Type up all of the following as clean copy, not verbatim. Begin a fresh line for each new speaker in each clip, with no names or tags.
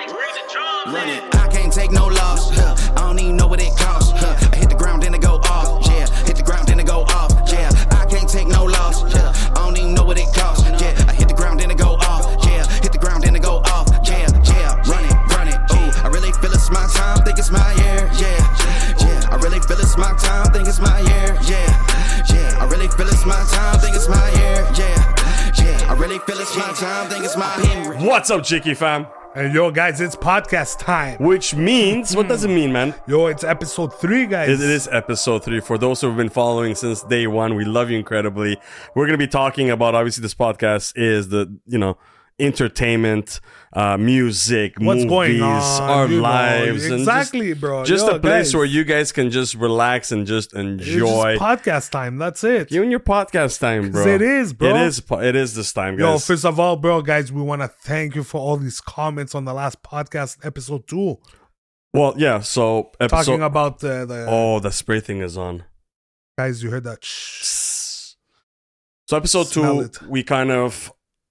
Run it. I can't take no loss. I don't even know what it costs. I hit the ground, then it go off. Yeah, hit the ground, then it go off. Yeah, I can't take no loss. I don't even know what it costs. Yeah, I hit the ground, then it go off. Yeah, hit the ground, then it go off. Yeah, run it. Ooh, I really feel it's my time. Think it's my year. Yeah. I really feel it's my time. Think it's my year. Yeah. I really feel it's my time. Think it's my year. Yeah. I really feel it's my time. Think it's my year.
What's up, Chicky fam?
And yo, guys, it's podcast time.
Which means, what does it mean, man?
Yo, it's episode 3, guys.
It is episode 3. For those who have been following since day one, we love you incredibly. We're going to be talking about, obviously, this podcast is the, entertainment, music,
What's
movies,
going on,
our lives.
Exactly,
and
bro.
Just
Yo,
a place
guys,
where you guys can just relax and just enjoy.
It's just podcast time. That's it.
You and your podcast time, bro.
It is, bro.
It is this time, guys.
Yo, first of all, bro, guys, we want to thank you for all these comments on the last podcast, episode 2.
Well, yeah, so
Talking about the
Oh, the spray thing is on.
guys, you heard that? Shh.
So episode
Smell
2,
it.
we kind of...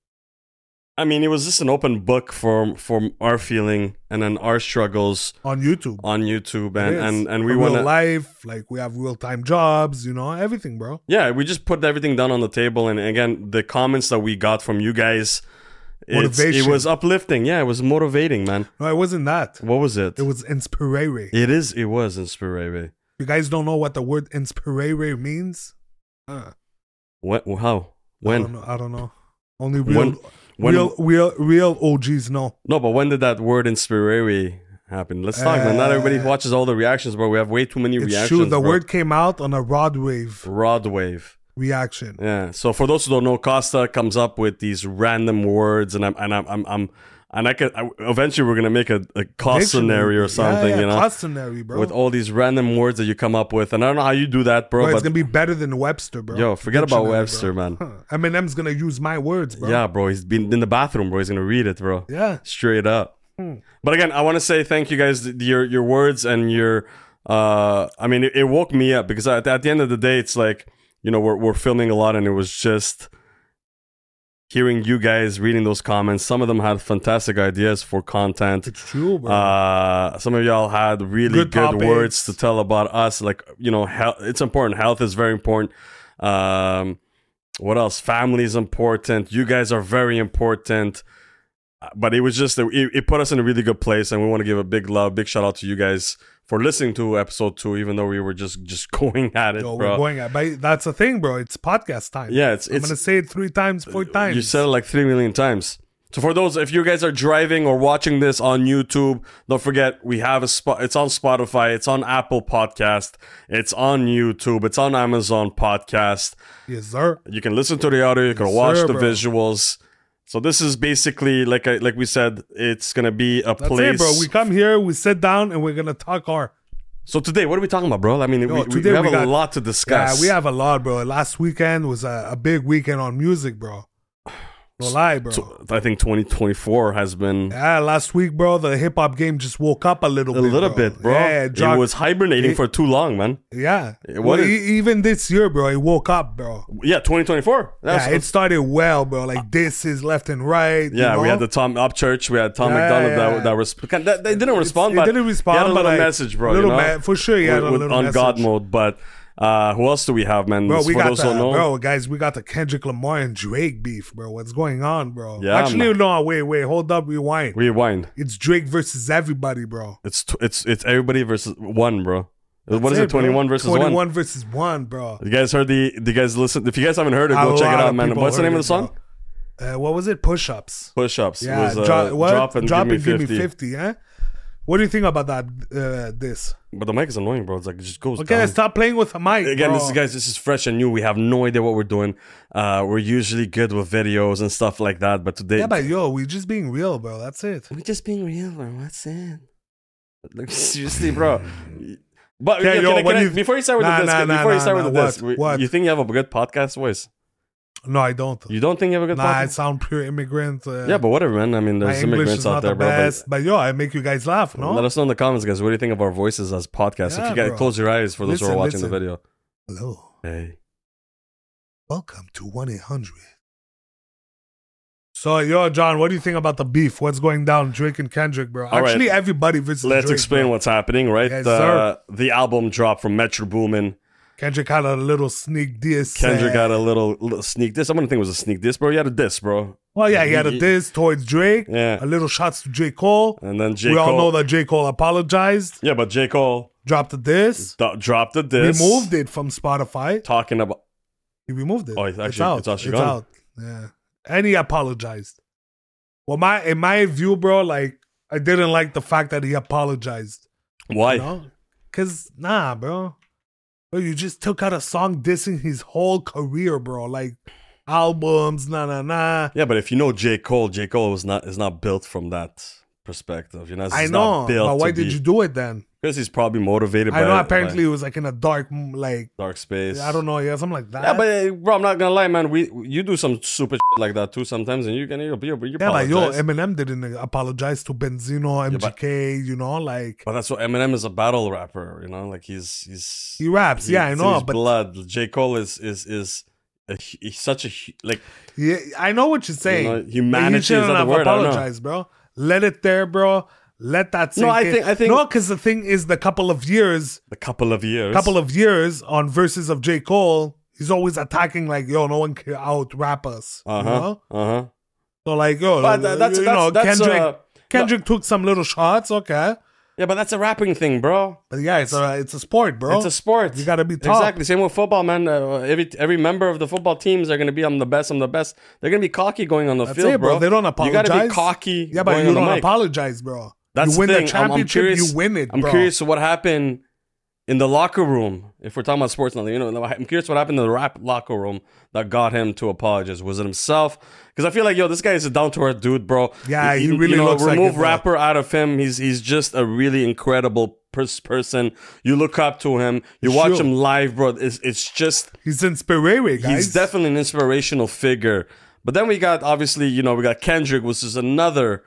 it was just an open book from our feeling and then our struggles
On YouTube.
and we
real
want to
life, like we have real-time jobs, everything, bro.
yeah, we just put everything down on the table, and again, the comments that we got from you guys, it was uplifting. Yeah, it was motivating, man.
No, it wasn't that.
What was it?
It was inspirare.
It was inspiring.
You guys don't know what the word inspirare means?
What? How? When?
I don't know. Only
When-
real OGs know.
No, but when did that word inspirare happen? Let's talk, man. Not everybody watches all the reactions, bro. We have way too many
It's
reactions.
true. The
bro.
word came out on a rod wave reaction.
Yeah. So for those who don't know, Costa comes up with these random words, and eventually we're gonna make a cautionary or something,
Cautionary, bro.
with all these random words that you come up with, and I don't know how you do that, bro.
Bro, it's
but
gonna be better than Webster, bro.
yo, forget about
Dictionary,
Webster,
bro.
man.
Eminem's gonna use my words, bro.
Yeah, bro. He's been in the bathroom, bro. He's gonna read it, bro.
Yeah.
Straight up. But again, I want to say thank you guys. Your words and your it woke me up, because at the end of the day, it's like, we're filming a lot, and it was just hearing you guys reading those comments. Some of them had fantastic ideas for content.
It's true, bro.
Some of y'all had really good
topics.
words to tell about us. Like, health, it's important. Health is very important. What else? Family is important. You guys are very important. But it was just, it put us in a really good place, and we want to give a big shout out to you guys for listening to episode 2, even though we were just going at it,
Yo,
bro.
we're going at, but that's the thing, bro. It's podcast time.
Yeah,
I'm gonna say it 3 times, 4 times.
You said it like 3 million times. So for those, if you guys are driving or watching this on YouTube, don't forget, we have it's on Spotify, it's on Apple Podcast, it's on YouTube, it's on Amazon Podcast.
Yes, sir.
You can listen to the audio, you can
Yes,
watch
sir,
the
bro.
visuals. So this is basically, like we said, it's gonna be a
That's
place.
it, bro. We come here, we sit down, and we're gonna talk our.
So today, what are we talking about, bro? We
today
have
we
a
got-
lot to discuss.
Yeah, we have a lot, bro. Last weekend was a big weekend on music, bro. No lie, bro.
So, I think 2024 has been
Yeah, last week, bro, the hip hop game just woke up a little bit, bro. Yeah,
it was hibernating for too long, man.
Yeah.
What
Even this year, bro, it woke up, bro.
Yeah, 2024.
Yeah, it started well, bro. Like this is left and right.
Yeah, we had the Tom Upchurch. We had Tom McDonald that they didn't respond. But
He didn't respond.
He had a
but
little
like,
message, bro.
For sure, he had a little
on
message.
God mode. But who else do we have, man?
Bro, we
For
got
those who don't know,
bro, guys, we got the Kendrick Lamar and Drake beef, bro. What's going on, bro?
Yeah,
Actually,
man.
no, wait, hold up, rewind. It's Drake versus everybody, bro.
It's everybody versus one, bro. What is it? 21 versus 1?
21 versus 1, bro.
You guys heard you guys listen? If you guys haven't heard it, go check it out, man. What's the name of the song?
What was it? Push-ups.
Push-ups.
Yeah,
It was,
drop and
give me
give
50.
me 50, eh? What do you think about that? This?
But the mic is annoying, bro. It's like it just goes
Okay,
down.
stop playing with the mic.
Again,
bro.
this is fresh and new. We have no idea what we're doing. We're usually good with videos and stuff like that, but today,
Yeah, but yo, we just being real, bro. That's it.
we're just being real, bro. What's it? Like, seriously, bro. But
Okay, yo, what do you-
before you start with this,
What?
you think you have a good podcast voice?
No, I don't.
You don't think you have a good
I
podcast?
sound pure immigrant.
Yeah, but whatever, man.
my
There's
English
immigrants
is
out
not
there,
the
bro.
best. But yo, I make you guys laugh,
Let
no?
us know in the comments, guys. What do you think of our voices as podcasts?
Yeah,
If you guys
bro.
close your eyes for those who are
Listen,
watching the
listen.
video.
Hello.
Hey.
Welcome to 1-800. So, yo, John, what do you think about the beef? What's going down, Drake and Kendrick, bro?
All
Actually,
right.
everybody visits
Let's
Drake,
explain
bro.
what's happening, right?
Yes, sir.
The album dropped from Metro Boomin.
Kendrick had a little sneak diss.
Kendrick got a little sneak diss. I wouldn't think it was a sneak diss, bro. He had a diss, bro.
Well, yeah, he had a diss towards Drake.
Yeah.
A little shots to J. Cole.
And then J.
We
Cole.
all know that J. Cole apologized,
Yeah, but J. Cole
dropped the diss,
dropped the diss.
removed it from Spotify.
Talking about...
He removed it.
Oh, it's actually gone.
out. Yeah. And he apologized. Well, in my view, bro, like, I didn't like the fact that he apologized.
Why?
You know? Because, nah, bro. Bro, you just took out a song dissing his whole career, bro. Like, albums, nah.
Yeah, but if you know J. Cole is not built from that perspective. You know,
I know, but why did you do it then?
Because he's probably motivated
I
by...
know apparently it was like in a dark, like,
dark space.
I don't know, yeah, something like that.
Yeah, but bro, I'm not gonna lie, man. You do some super shit like that too sometimes, and you
yeah, like, yo, Eminem didn't apologize to Benzino, MGK, you know, like...
But that's what Eminem is, a battle rapper, you know, like he's
He raps, yeah, I know,
his
but...
blood. J. Cole is he's such a, like...
Yeah, I know what you're saying.
You know, humanity
you shouldn't
is not the
have
word, I don't know.
apologized, bro. Let it there, bro. Let that sink
No, I
in.
think-
No, because the thing is, the couple of years on verses of J. Cole, he's always attacking like, yo, no one can out rap us. You know? So like, yo,
But that's
Kendrick took some little shots, okay.
Yeah, but that's a rapping thing, bro.
But yeah, it's a sport, bro.
It's a sport.
You gotta be top.
Exactly. Same with football, man. Every member of the football teams are gonna be, I'm the best. They're gonna be cocky going on the
That's
field,
it, bro. They don't apologize.
You gotta be cocky.
Yeah, but
going
you
on the
don't
mic.
apologize, bro.
That's
you win
the
the
thing.
championship,
curious,
you win it, bro.
I'm curious what happened in the locker room. If we're talking about sports, you know, I'm curious what happened in the rap locker room that got him to apologize. Was it himself? Because I feel like, yo, this guy is a down to earth dude, bro.
Yeah, he really looks like
remove
it, bro.
rapper out of him. He's just a really incredible person. You look up to him. You watch him live, bro. It's just
he's inspiring, guys.
he's definitely an inspirational figure. But then we got, obviously, you know, we got Kendrick, which is another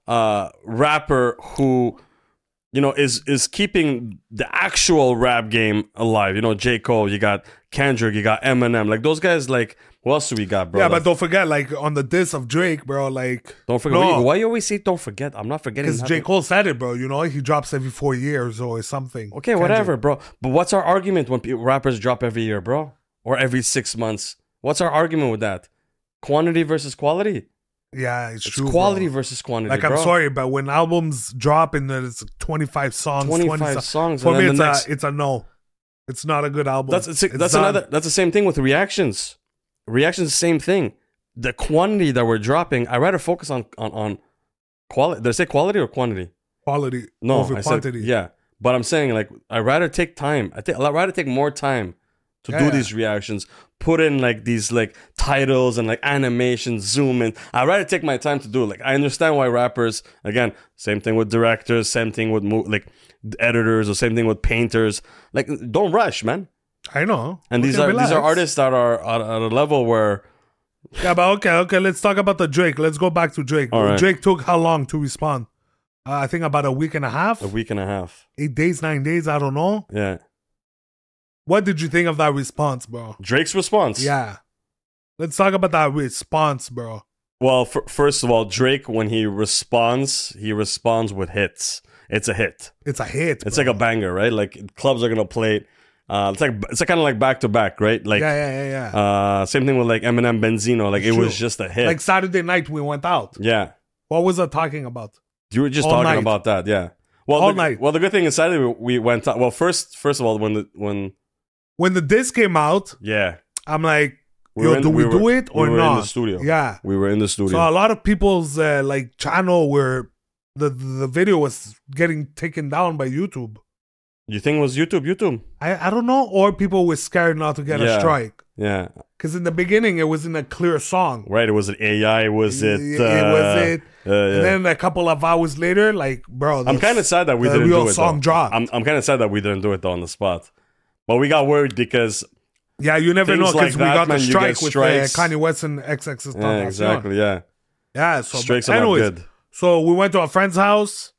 rapper who, you know, is keeping the actual rap game alive. You know, J. Cole, you got Kendrick, you got Eminem. Like, those guys, like, what else do we got, bro?
Yeah, but don't forget, like, on the diss of Drake, bro, like...
Don't forget. Why you always say don't forget? I'm not forgetting.
Because J. Cole said it, bro. You know, he drops every 4 years or something.
Okay, whatever, bro. But what's our argument when rappers drop every year, bro? Or every 6 months? What's our argument with that? Quantity versus quality?
Yeah, it's true,
quality
bro.
versus quantity,
Like,
bro.
I'm sorry, but when albums drop and there's 25 songs,
25 songs,
for
and
me,
then
it's a no. It's not a good album.
That's the same thing with reactions. Reactions, the same thing. The quantity that we're dropping, I rather focus on quality. Did I say quality or quantity?
Quality
No,
over quantity.
Yeah, but I'm saying, like, I rather take time. I'd rather take more time to do these reactions. Put in like these like titles and like animations, zoom in. I'd rather take my time to do it. Like, I understand why rappers, again, same thing with directors, same thing with like editors, or same thing with painters. Like, don't rush, man.
I know.
And these are artists that are at a level where...
Yeah, but okay, let's talk about the Drake. Let's go back to Drake.
All right.
Drake took how long to respond? I think about a week and a half.
A week and a half.
8 days, 9 days, I don't know.
Yeah.
What did you think of that response, bro?
Drake's response?
Yeah. Let's talk about that response, bro.
Well, first of all, Drake, when he responds with hits. It's a hit.
It's a hit,
It's
bro.
like a banger, right? Like, clubs are going to play it. It's kind of like back to back, right? Like,
yeah.
Same thing with like Eminem, Benzino. Like, it was just a hit.
Like Saturday night we went out.
Yeah.
What was I talking about?
You were just
All
talking
night.
about that, yeah. Well,
All night.
Well, the good thing is Saturday we went out. Well, first of all, when
the disc came out,
yeah,
I'm like,
we
yo, do we do it or
we were
not?
in the studio.
Yeah.
We were in the studio.
So a lot of people's like channel where the video was getting taken down by YouTube.
You think it was YouTube?
I don't know, or people were scared not to get a strike.
Yeah.
Because in the beginning it wasn't a clear song.
Right, it was an AI, was it?
It was it.
Yeah.
And then a couple of hours later, like, bro,
I'm kind of sad that we
the
didn't
real
do it.
song
though.
dropped.
I'm kind of sad that we didn't do it though on the spot. But we got worried because
yeah, you never know
things
because
like
we
that,
got
man,
the
you
strike
get
with
strikes.
Kanye West and XX's
yeah, exactly, yeah.
Yeah, so
Strikes
but
are not
anyways,
good.
so we went to a friend's house.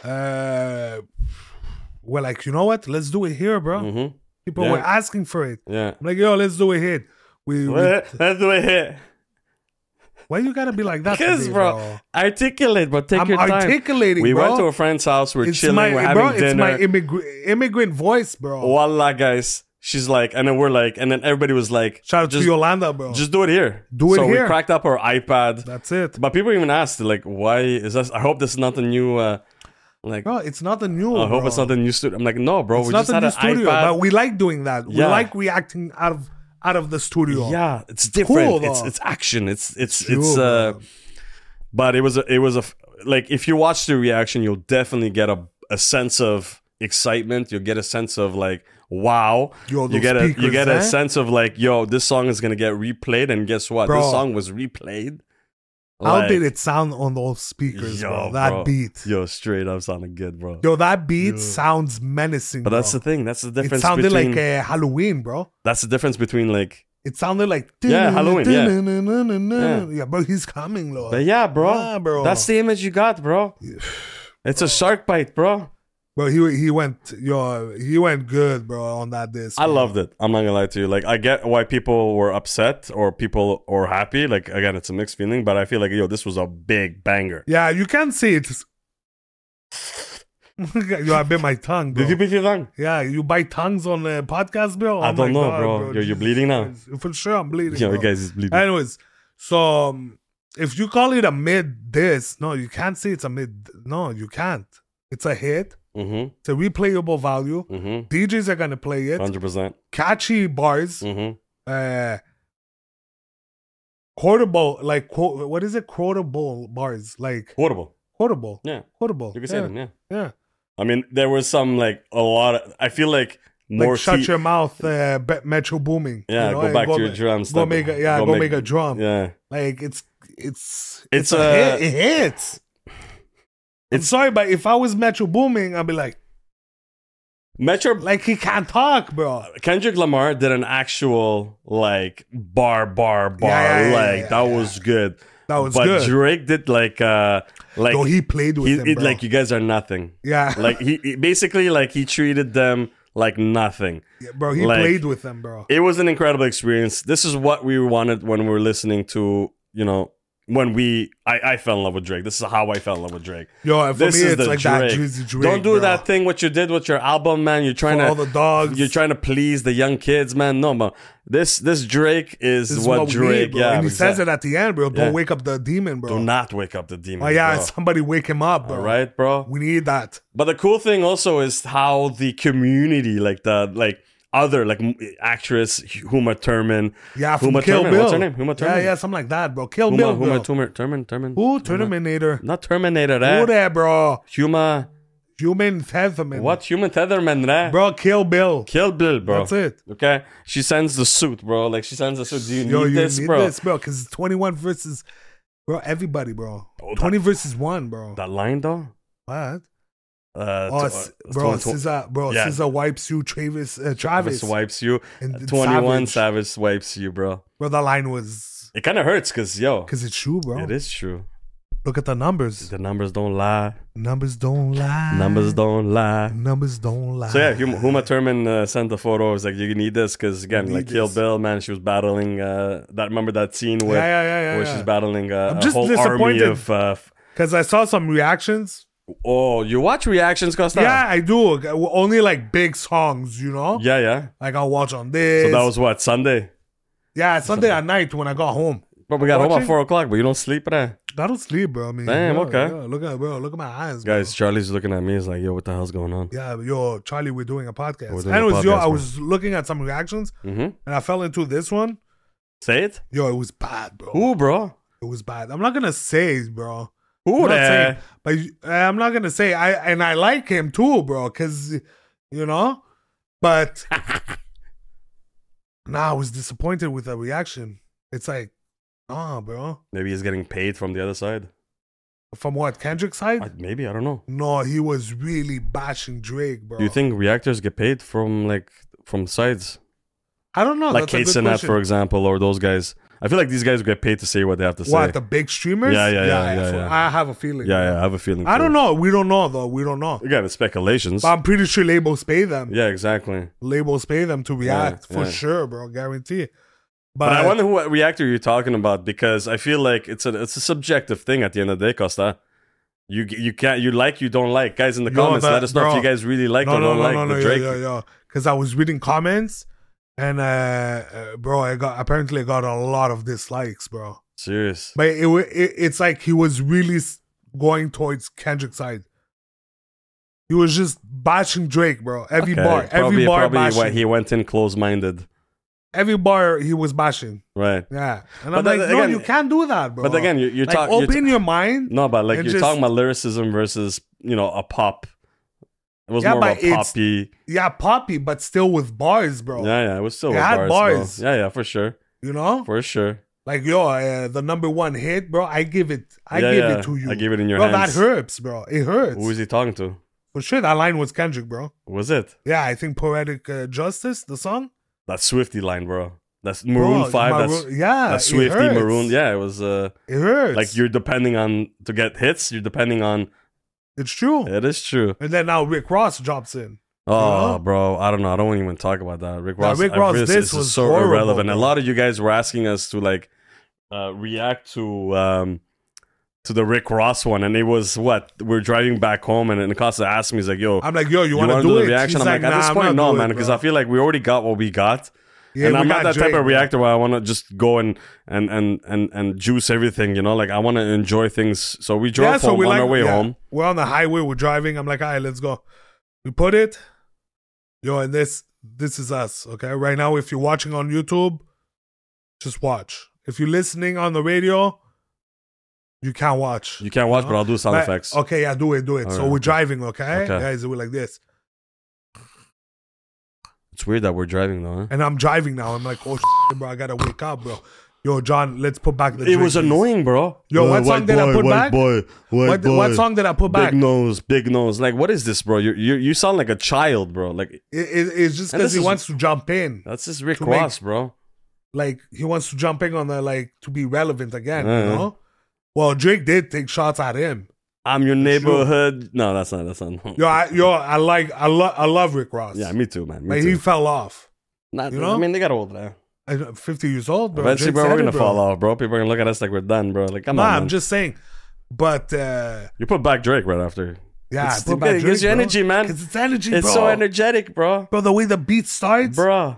We're like, you know what? Let's do it here, bro.
Mm-hmm.
People
Yeah.
were asking for it.
Yeah.
I'm like, yo, let's do it here. We
Let's do it here.
Why you gotta be like that?
Because,
today,
bro, articulate, but take
I'm
your time.
articulating,
We
bro.
went to a friend's house. We're
It's
chilling.
my,
we're
bro,
having
it's
dinner.
my immigrant voice, bro.
Wallah, guys. She's like, and then we're like, and then everybody was like,
Shout out to Yolanda, bro.
just do it here.
Do it
so
here.
we cracked up our iPad.
That's it,
But people even asked, like, why is this? I hope this is not the new, like,
bro. It's not the new.
I hope
bro.
it's not the new studio. I'm like, no, bro.
It's
we
not
just
the
had
new
an
studio,
iPad.
but we like doing that. We
Yeah.
like reacting out of the studio.
Yeah, it's different.
cool, though.
It's action. It's
Cool, bro.
but it was a like, if you watch the reaction, you'll definitely get a sense of excitement. You'll get a sense of like, wow.
Yo,
you
those
get
speakers,
a sense of like, yo, this song is gonna get replayed, and guess what?
Bro.
This song was replayed.
How
Like,
did it sound on those speakers,
yo,
bro? That
bro.
beat.
Yo, straight up sounded good, bro.
Yo, that beat sounds menacing.
But that's
bro.
the thing. That's the
It
difference.
sounded
between,
like Halloween, bro.
that's the difference between like.
It sounded like
Yeah, Halloween, yeah.
Yeah, bro, he's coming, Lord.
But yeah, bro.
Yeah, bro.
That's the image you got, bro. It's a shark bite, bro.
Bro, he went good, bro, on that disc.
I loved it. I'm not gonna lie to you. Like, I get why people were upset or people were happy. Like, again, it's a mixed feeling, but I feel like, yo, this was a big banger.
Yeah, you can see it. Yo, I bit my tongue, bro.
Did you beat your tongue?
Yeah, you bite tongues on the podcast, bro?
I
Oh
don't
my
know,
God,
bro. Yo, you're bleeding now?
For sure, I'm bleeding.
Yo,
bro.
guys, is bleeding.
Anyways, so if you call it a mid disc, no, you can't say it's a mid. No, you can't. It's a hit.
Mm-hmm.
It's a replayable value.
Mm-hmm.
DJs are gonna play it.
100%.
Catchy bars.
Mm-hmm.
Quotable, like what is it? Quotable bars, like
Quotable.
quotable.
Yeah.
Quotable.
You can say them, yeah.
Yeah.
I mean, there was some, like, a lot of, I feel like more
Like shut
key-
your mouth, Metro Booming.
Yeah,
you know,
go
and
back to your drums.
Go
like,
make a drum.
Yeah.
Like it's
It's
a
a-
hit. It hits. I'm
It's-
sorry, but if I was Metro Booming, I'd be like he can't talk, bro.
Kendrick Lamar did an actual, like, bar,
Yeah,
that was good.
That was
but
good.
Drake did like
No, he played with him, bro.
like, you guys are nothing.
Yeah.
Like, he basically, like, he treated them like nothing.
Yeah, bro, he
like-
played with them, bro.
It was an incredible experience. This is what we wanted when we were listening to, you know, when I fell in love with Drake. This is how I fell in love with Drake.
Yo, and for
This
me,
is
it's
the
like that
Drake.
Juicy Drake.
Don't do
bro.
that thing what you did with your album, man. You're trying
For
to
all the dogs.
You're trying to please the young kids, man. No, man. This Drake is
This is
what
we
Drake.
need, bro.
Yeah,
and he says
exactly.
it at the end, bro. Don't
Yeah.
wake up the demon, bro.
Do not wake up the demon.
Oh yeah,
bro.
somebody wake him up, bro.
All right, bro.
We need that.
But the cool thing also is how the community, like other actress Huma Thurman.
Yeah, from
Huma
Kill
Thurman.
Bill.
What's her name? Huma Thurman.
Yeah, something like that, bro. Kill Bill, bro.
Huma Thurman.
Who? Terminator.
Not Terminator,
Who
eh?
there, bro?
Huma.
Human Featherman.
What? Human Tetherman, eh?
Bro, Kill Bill.
Kill Bill, bro.
That's it.
Okay? She sends the suit, bro. Like, she sends the suit. Do you
Yo,
need
you
this,
need
bro?
this, bro, because it's 21 versus, bro, everybody, bro.
Oh,
20 versus 1, bro.
That line, though?
What?
Bro,
Bro, SZA wipes you, Travis.
Travis wipes you.
And
21
Savage.
Savage wipes you, bro.
Bro, the line was,
It kind of hurts because, yo,
because it's true, bro.
it is true.
Look at the numbers.
The numbers don't lie.
Numbers don't lie.
Numbers don't lie.
Numbers don't lie.
So yeah, Huma Thurman sent the photo. I was like, you need this because, again,
You
like
need
Kill
this.
Bill, man, she was battling remember that scene where
Yeah.
she's battling a
just
whole army
disappointed.
of
Because I saw some reactions.
oh, you watch reactions, Costa?
Yeah, I do. Only like big songs, you know?
Yeah.
Like I'll watch on this.
So that was what, Sunday?
Yeah, Sunday at night when I got home.
But we got home at
Watching?
4 o'clock, but you don't sleep, right?
I don't sleep, bro. I mean,
Damn,
yeah,
okay.
yeah, look at my eyes,
Guys, Charlie's looking at me. He's like, yo, what the hell's going on?
Bro. Yeah, yo, Charlie, we're doing a podcast.
We're doing a
Anyways, yo,
podcast,
I
bro.
was looking at some reactions
Mm-hmm.
and I fell into this one.
Say it?
Yo, it was bad, bro.
Who, bro?
It was bad. I'm not gonna say, bro.
Who
I'm not saying,
there?
but I'm not gonna say. I like him too, bro, because you know. But I was disappointed with the reaction. It's like, bro.
Maybe he's getting paid from the other side.
From what, Kendrick's side?
Maybe, I don't know.
No, he was really bashing Drake, bro.
Do you think reactors get paid from sides?
I don't know.
Like
That's a
Kate
good
Sinet,
question.
for example, or those guys. I feel like these guys get paid to say what they have to say.
What, the big streamers?
Yeah.
I have a feeling.
Yeah, I have a feeling.
I
too.
don't know. We don't know, though. We don't know.
Again, it's speculations.
But I'm pretty sure labels pay them.
Yeah, exactly.
Labels pay them to react
Yeah,
for
yeah.
sure, bro. Guarantee.
But I wonder what reactor you're talking about, because I feel like it's a subjective thing at the end of the day, Costa. You can't, you don't like. Guys in the comments, let us know if you guys really like or don't like the Drake.
Yeah. Because I was reading comments, and bro, I got a lot of dislikes, bro.
Serious.
But it's like he was really going towards Kendrick's side. He was just bashing Drake, bro. Every bar bashing.
He went in close-minded.
Every bar he was bashing.
Right.
Yeah. And I'm like, no, you can't do that, bro.
But again, you're
like,
talking...
Open your mind.
No, but like, you're talking about lyricism versus, a pop. It was more of a poppy...
Yeah, poppy, but still with bars, bro.
Yeah, it was still with
bars.
Bro. Yeah, for sure.
You know?
For sure.
Like, the number one hit, bro, I give it to you.
I give it in your hands.
Bro, that hurts, bro. It hurts.
Who was he talking to?
For sure, that line was Kendrick, bro.
Was it?
Yeah, I think Poetic Justice, the song.
That Swifty line, bro. That's Maroon 5. That's Swifty Maroon. Yeah, it was...
it hurts.
Like, you're depending on... To get hits, you're depending on...
It's true.
It is true.
And then now Rick Ross drops in.
Oh, bro. I don't know. I don't even talk about that. Rick Ross,
this was
so
horrible,
irrelevant.
bro.
A lot of you guys were asking us to, like, react to the Rick Ross one, and it was what we're driving back home, and Costa asked me, he's like, "Yo,
I'm like, yo, you want to do
the
it?"
reaction?
He's
I'm like, at this point, no, man, because I feel like we already got what we got, and I'm not that type of reactor where I want to just go and juice everything, Like, I want to enjoy things. So we drove home on our way home.
We're on the highway. We're driving. I'm like, all right, let's go. We put it, and this is us, okay? Right now, if you're watching on YouTube, just watch. If you're listening on the radio, you can't watch.
You can't watch, but I'll do sound effects.
Okay, yeah, do it.
All
so
right,
we're driving, okay?
Okay.
Guys, we're like this.
It's weird that we're driving, though, huh?
And I'm driving now. I'm like, oh, shit, bro, I gotta wake up, bro. Yo, John, let's put back the
It was annoying, bro.
Yo, what song did I put back?
What
song did I put back?
Big nose. Like, what is this, bro? You sound like a child, bro. Like,
it's just because he wants to jump in.
That's just Rick Ross, bro.
Like, he wants to jump in on the, like, to be relevant again, you know? Well, Drake did take shots at him.
I'm your neighborhood. No, that's not.
I love Rick Ross.
Yeah, me too, man.
He fell off.
You know? I mean, they got old now.
50 years old, bro.
Eventually, bro, we're gonna fall off, bro. People are gonna look at us like we're done, bro. Like, come on, man.
I'm just saying. But
you put back Drake right after.
Yeah, I put back Drake,
it gives you energy, man.
Because it's energy, bro.
It's so energetic, bro.
Bro, the way the beat starts,
bro.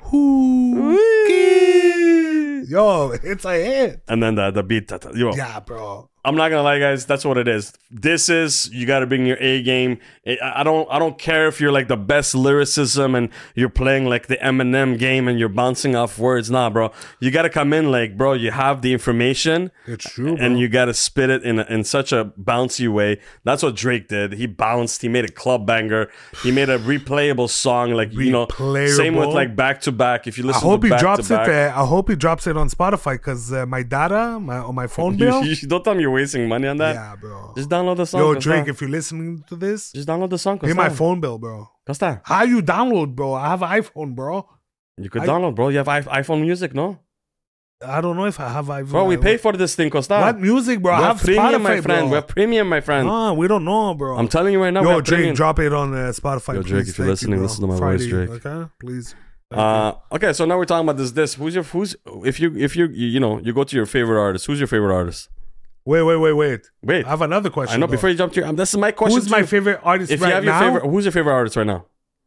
Yo, it's a hit.
And then the beat, yo.
Yeah, bro.
I'm not gonna lie, guys. That's what it is. You got to bring your A game. I don't care if you're like the best lyricism and you're playing like the Eminem game and you're bouncing off words. Nah, bro. You got to come in like, bro. You have the information.
It's true, bro.
And you got to spit it in such a bouncy way. That's what Drake did. He bounced. He made a club banger. He made a replayable song. Like same with like Back to Back. If you listen, I hope he drops it there.
I hope he drops it on Spotify because my data on my phone bill.
You don't tell me you're wasting money on that.
Yeah, bro.
Just download the song.
Yo, Drake, if you're listening to this,
just download the song.
Pay my phone bill, bro.
Costa.
How you download, bro? I have an iPhone, bro.
You could download, bro. You have iPhone Music, no?
I don't know if I have iPhone.
Bro, we pay for this thing, Costa.
What music, bro? I have
premium,
Spotify,
my friend.
Bro.
We have premium, my friend.
No, we don't know, bro.
I'm telling you right now.
Yo, Drake, drop it on Spotify.
Yo, Drake,
please.
if you're listening, listen to my voice, Drake.
Okay, please.
Okay, so now we're talking about this. If you go to your favorite artist, who's your favorite artist?
Wait.
I
have another question.
I know. Before you jump to this is my question.
Who's my favorite artist
if you have
now?
Who's your favorite artist right now?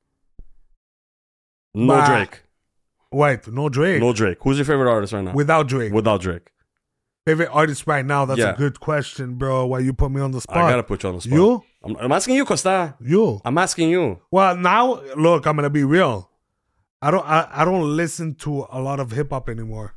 No Drake.
Wait, no Drake.
No Drake. Who's your favorite artist right now?
Without Drake.
Without Drake.
Favorite artist right now? That's a good question, bro. Why you put me on the spot?
I gotta put you on the spot.
You?
I'm asking you, Costa.
You?
I'm asking you.
Well, now look, I'm gonna be real. I don't listen to a lot of hip hop anymore.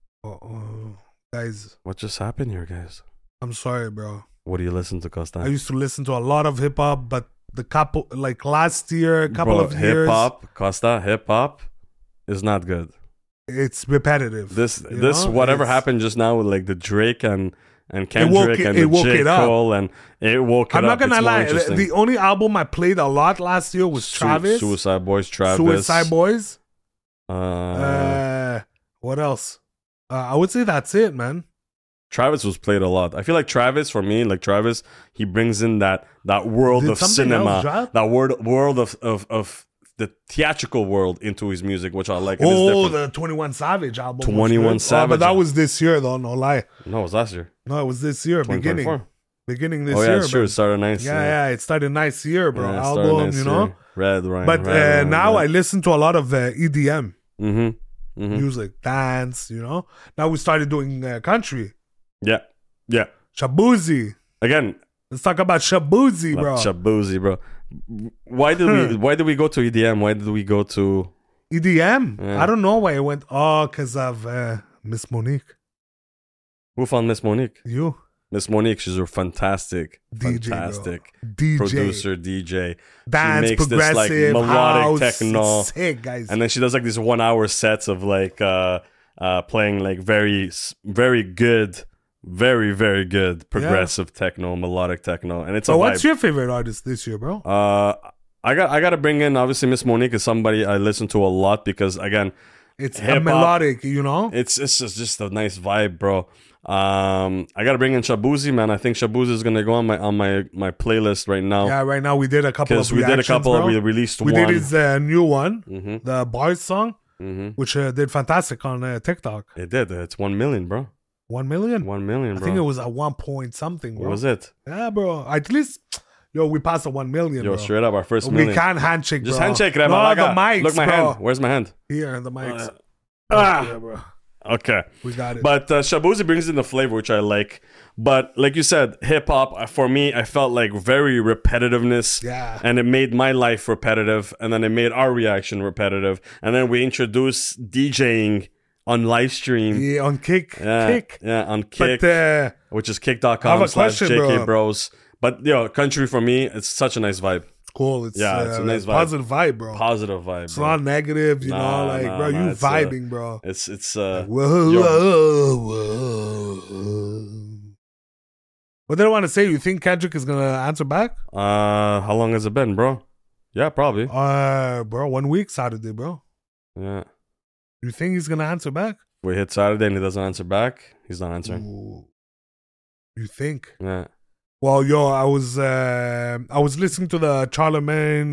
Guys.
What just happened here, guys?
I'm sorry, bro.
What do you listen to, Costa?
I used to listen to a lot of hip hop, but last year, of years,
hip hop is not good.
It's repetitive.
This whatever happened just now with like the Drake and Kendrick and the J. Cole and it woke it up.
I'm not gonna lie. The only album I played a lot last year was Travis.
Suicide Boys.
What else? I would say that's it, man.
Travis was played a lot. I feel like Travis, for me, he brings in that world of cinema, that world of the theatrical world into his music, which I like. It is
Oh,
different.
the 21 Savage album.
21
was good.
Savage.
but that was this year, though. No lie.
No, it was last year.
No, it was this year.
2024.
Beginning this
Oh yeah,
year.
it's true.
bro.
It started nice.
Yeah, it started nice year, bro.
Yeah, it started
Album,
nice
you know.
year. Red, right.
But now I listen to a lot of EDM
Mm-hmm.
music, dance, you know. Now we started doing country.
Yeah. Yeah.
Shabuzi.
Again,
Let's talk about Shabuzi, bro.
Shabuzi, bro. Why did we go to EDM? Why did we go to
EDM?
Yeah.
I don't know why I went. Oh, because of Miss Monique.
who found Miss Monique?
You.
Miss Monique, she's a fantastic,
DJ, bro.
fantastic
DJ.
producer, DJ.
Dance,
she makes this like
progressive,
melodic
house.
techno.
It's sick, guys.
And then she does like these 1 hour sets of like playing like very good, very, very good progressive techno, melodic techno. And it's
So
a
what's
vibe.
your favorite artist this year, bro?
I got to bring in obviously Miss Monique is somebody I listen to a lot because again,
It's a
hip-hop.
melodic, you know?
it's just a nice vibe, bro. I got to bring in Shabuzi, man. I think Shabuzi is gonna go on my playlist right now
Yeah, right now we did a couple of
because we did a couple.
bro.
We released
We
one.
did his new one,
Mhm.
the Bars song, which did fantastic on TikTok.
It did. It's 1 million, bro.
1 million?
1 million,
I
bro.
think it was at 1 point something, bro.
What was it?
Yeah, bro. At least, we passed the 1 million,
Yo,
bro.
straight up, our first
We
million.
can't handshake,
Just
bro.
handshake,
No,
Rema.
the mics,
Look, my
bro.
hand. Where's my hand?
Here, the mics.
Ah.
Yeah, bro.
Okay.
We got it.
But Shabuzi brings in the flavor, which I like. But like you said, hip hop, for me, I felt like very repetitiveness.
Yeah.
And it made my life repetitive. And then it made our reaction repetitive. And then we introduced DJing on live stream.
Yeah, on Kick.
Yeah,
Kick.
yeah, on Kick,
But
which is
I have
kick.com
a question,
/JK
bro.
Bros. But, country for me, it's such a nice vibe.
it's cool. It's,
Yeah, it's a nice vibe.
positive vibe, bro.
Positive vibe.
It's
bro.
not negative, you
Nah,
know, like,
nah,
bro,
nah,
you
it's,
vibing, bro.
It's
Whoa,
yo.
whoa, whoa. What did I want to say? You think Kendrick is gonna answer back?
How long has it been, bro? Yeah, probably.
Bro, 1 week Saturday, bro.
Yeah.
You think he's gonna answer back?
We hit Saturday and he doesn't answer back. He's not answering.
Ooh. You think?
Yeah.
Well, I was listening to the Charlemagne.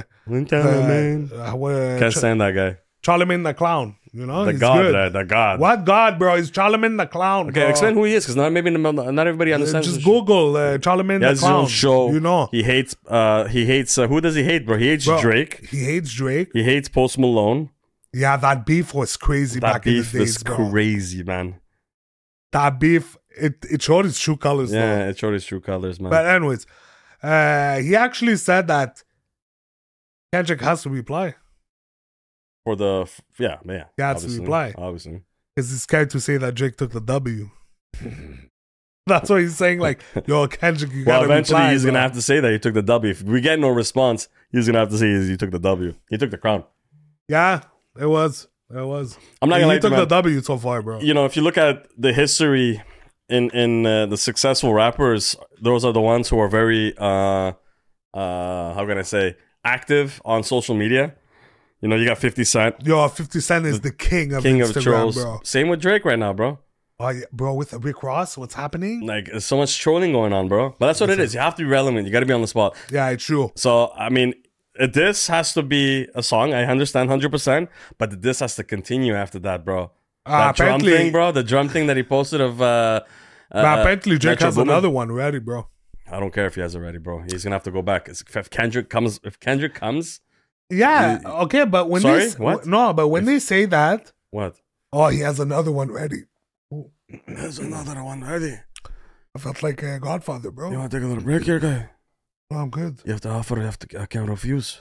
Can't stand that guy.
Charlemagne the Clown. You know,
The
he's
god,
good.
the god.
What god, bro? It's Charlemagne the Clown.
Okay,
bro.
explain who he is, because not everybody understands.
Just
this
Google Charlemagne
shit. He
the
has his own
Clown.
show.
You know,
He hates. Who does he hate, bro? He hates
Bro,
Drake.
He hates Drake.
He hates Post Malone.
Yeah, that beef was crazy
That
back
beef
in the days,
is
bro.
crazy, man.
That beef, it showed its true colors, though.
Yeah, it showed his true colors, man.
But anyways, he actually said that Kendrick has to reply
For the yeah.
He has to
obviously,
reply.
Obviously.
because he's scared to say that Drake took the W. That's what he's saying. Like, yo, Kendrick, you
Well,
gotta
eventually
reply,
he's
bro.
gonna have to say that he took the W. If we get no response, he's gonna have to say he took the W. He took the crown.
Yeah, it was.
I'm not
He
gonna lie to
took
you,
the
man.
W so far, bro.
You know, if you look at the history in the successful rappers, those are the ones who are very how can I say, active on social media. You know, you got 50 Cent,
Yo, 50 Cent is the king of
king of
Instagram,
trolls.
bro.
Same with Drake right now, bro.
Oh, yeah, bro, with Rick Ross, what's happening?
Like, there's so much trolling going on, bro. But that's what it is. You have to be relevant. You got to be on the spot.
Yeah, it's true.
So, I mean, this has to be a song. I understand 100%, but this has to continue after that, bro. That drum
Apparently,
thing, bro. The drum thing that he posted of.
but apparently Drake
Metro
has
Boomin.
another one ready, bro.
I don't care if he has it ready, bro. He's gonna have to go back. If Kendrick comes,
Yeah, okay, but when
Sorry?
they
What?
no, but when they say that,
what?
oh, he has another one ready.
There's another one ready.
I felt like a Godfather, bro.
You want to take a little break here, guy?
Oh, I'm good.
You have to offer. I can't refuse.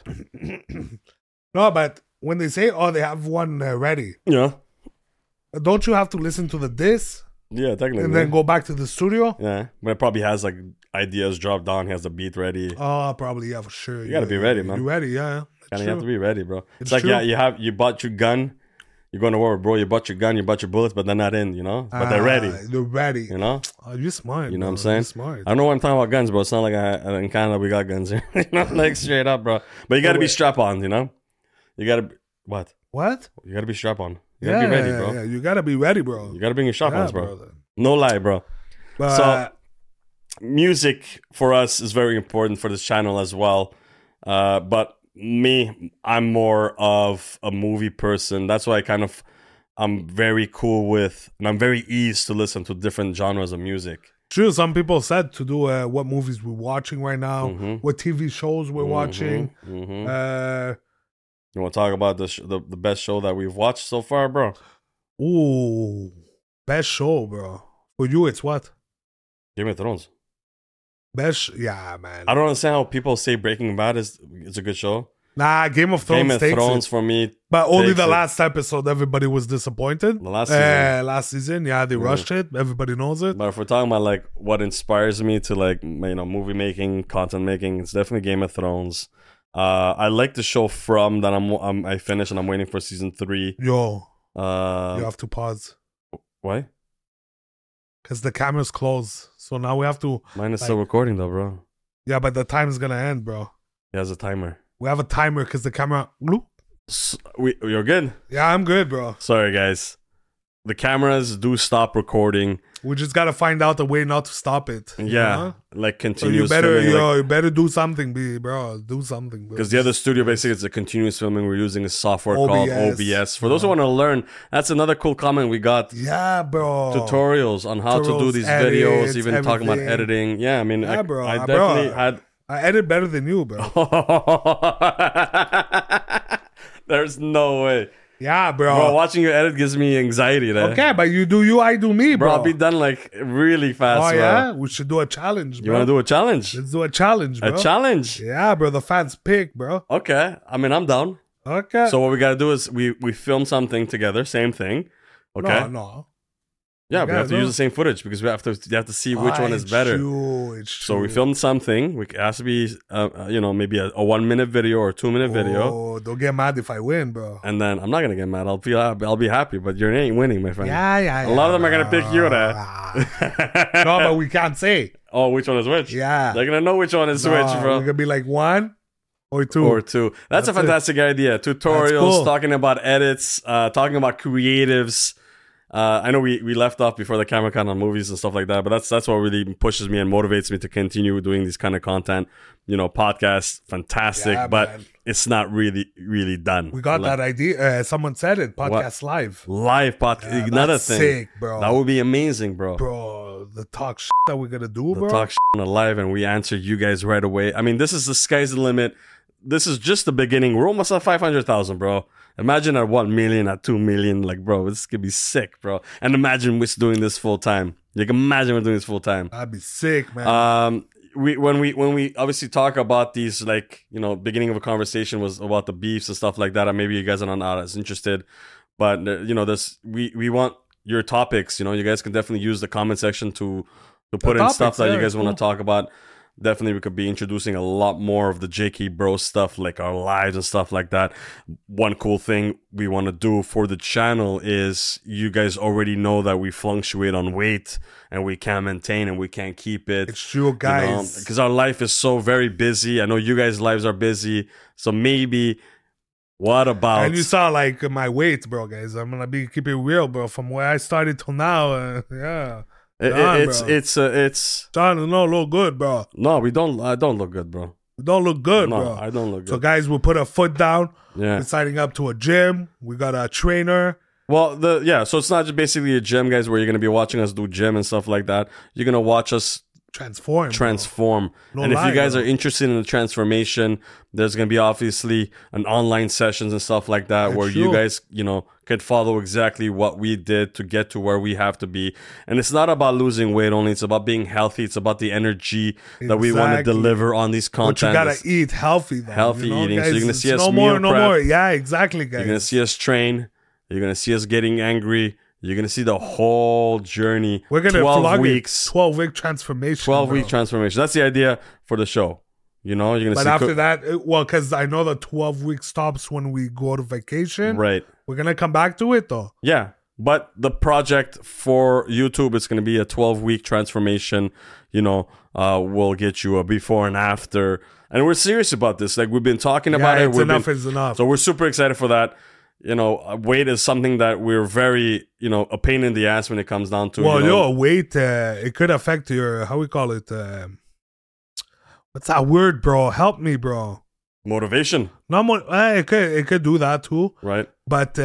No, but when they say, oh, they have one ready,
Yeah.
don't you have to listen to the diss
Yeah, technically.
and then go back to the studio?
Yeah, but it probably has like ideas dropped down. He has the beat ready.
Oh, probably, yeah, for sure.
You gotta be ready, man.
You ready, yeah.
Kind of have to be ready, bro. It's,
It's
like
true.
you bought your gun. You're going to war, bro. You bought your gun, you bought your bullets, but they're not in, you know. But they're ready,
They're ready.
you know.
Oh, you're smart.
You know what I'm
bro.
saying?
You're smart.
I don't know why I'm talking about guns, bro. It's not like in Canada we got guns here. You know, like straight up, bro. But you got to be
wait.
strap on, you know. You got to what?
What?
You got to be strap on. You got to be ready, bro.
Yeah, you gotta be ready, bro.
You got to bring your strap ons, bro.
brother.
No lie, bro.
But
So, music for us is very important for this channel as well. But I'm more of a movie person. That's why I'm very cool with, and I'm very easy to listen to different genres of music.
True, some people said to do what movies we're watching right now,
Mhm.
what TV shows we're watching.
Mhm. You want to talk about the best show that we've watched so far, bro?
Ooh, best show, bro. For you, it's what?
Game of Thrones.
Yeah, man.
I don't understand how people say Breaking Bad is a good show.
Nah, Game of Thrones
Game of
takes
Thrones
it.
for me,
But only
takes
the
it.
last episode, everybody was disappointed.
The last season.
Last season, yeah, they rushed it. Everybody knows it.
But if we're talking about like what inspires me to like movie making, content making, it's definitely Game of Thrones. I like the show From that I finished and I'm waiting for season 3.
Yo, you
Uh,
have to pause
why?
because the camera's closed. So now we have to.
Mine is still recording though, bro.
Yeah, but the time's gonna end, bro.
It has a timer.
We have a timer because the camera. Bloop.
You're good.
Yeah, I'm good, bro.
Sorry, guys. The cameras do stop recording.
We just gotta find out a way not to stop it. you
Yeah,
know?
like
So
continuous
you better,
filming.
you better do something, bro. Do something, bro.
Because the other studio basically it's a continuous filming. We're using a software called
OBS.
OBS. For those who want to learn, that's another cool comment we got.
Yeah, bro.
Tutorials on how to do
Tutorials,
these
edits,
videos, even talking about
everything.
editing. Yeah, I mean,
Yeah, bro.
I
Bro.
definitely had.
I edit better than you, bro.
There's no way.
Yeah,
Bro, watching you edit gives me anxiety there.
Okay, but you do you, I do me,
Bro,
bro.
I'll be done like really fast.
Oh
bro.
yeah, we should do a challenge,
You
bro.
want to do a challenge?
Let's do a challenge, bro.
A challenge?
Yeah, bro. The fans pick, bro.
Okay. I mean, I'm down.
Okay.
So what we got to do is we film something together, same thing. Okay.
No.
Yeah,
You
we have
gotta
to use
do-
the same footage because you have to see which one is
It's
better.
true, it's
So we
true.
filmed something. It has to be, maybe a 1 minute video or 2 minute video.
Oh, don't get mad if I win, bro.
And then I'm not gonna get mad. I'll be happy. But you ain't winning, my friend.
Yeah.
A lot of them are gonna pick you,
No, but we can't say.
Oh, which one is which?
Yeah.
They're gonna know which one is
No,
which,
We're
bro.
gonna be like 1 or 2.
Or 2. That's a
That's it.
fantastic idea. Tutorials,
cool.
talking about edits, talking about creatives. I know we left off before the camera on movies and stuff like that, but that's what really pushes me and motivates me to continue doing this kind of content. Podcasts, fantastic,
Yeah,
but
man.
it's not really done.
We got
Like,
that idea. Someone said it. Podcast live.
live podcast.
Yeah,
Another
that's
thing,
sick, bro.
that would be amazing, bro.
Bro, the talk that we're gonna do,
The
bro.
talk on a live and we answer you guys right away. I mean, this is the sky's the limit. This is just the beginning. We're almost at 500,000, bro. Imagine at 1 million, at 2 million. Like, bro, this could be sick, bro. And imagine we're doing this full time. You can imagine we're doing this full time.
That'd be sick, man.
When we obviously talk about these, like, beginning of a conversation was about the beefs and stuff like that, and maybe you guys are not as interested, but this we want your topics. You guys can definitely use the comment section to put in
topics,
stuff that
yeah,
you guys want
cool.
to talk about. Definitely, we could be introducing a lot more of the JK Bro stuff, like our lives and stuff like that. One cool thing we want to do for the channel is you guys already know that we fluctuate on weight and we can't maintain and we can't keep it.
It's true, guys.
Because our life is so very busy. I know you guys' lives are busy. So maybe, what about...
And you saw like my weight, bro, guys. I'm gonna keep it real, bro. From where I started till now, yeah.
It's
John, no, look good, bro.
no, we don't. I don't look good, bro.
We don't look good,
No,
bro.
I don't look good.
So, guys, we'll put a foot down.
Yeah.
We're signing up to a gym. We got a trainer.
Well, so it's not just basically a gym, guys, where you're gonna be watching us do gym and stuff like that. You're gonna watch us transform.
No
And if
lie,
you guys
bro.
are interested in the transformation, there's gonna be obviously an online sessions and stuff like that
That's
where you
true.
guys, could follow exactly what we did to get to where we have to be. And it's not about losing weight only; it's about being healthy. It's about the energy that we want to
Exactly.
deliver on these
But
content.
you gotta eat healthy, though.
Healthy eating. So
Guys,
you're gonna
it's
see us
no
meal
more, no
prep.
more. Yeah, exactly, guys.
You're gonna see us train. You're gonna see us getting angry. You're gonna see the whole journey.
We're gonna
12
vlog
weeks.
it. 12-week transformation.
12-week
bro.
transformation. That's the idea for the show. You're gonna
But
see
after that, because I know the 12-week stops when we go to vacation.
right.
We're gonna come back to it though.
Yeah. But the project for YouTube is gonna be a 12-week transformation. We'll get you a before and after. And we're serious about this. Like, we've been talking about it.
It's enough is enough.
So we're super excited for that. Weight is something that we're very, a pain in the ass when it comes down to.
Well, weight, it could affect your, how we call it, what's that word, bro? Help me, bro.
Motivation,
it could do that too.
right?
But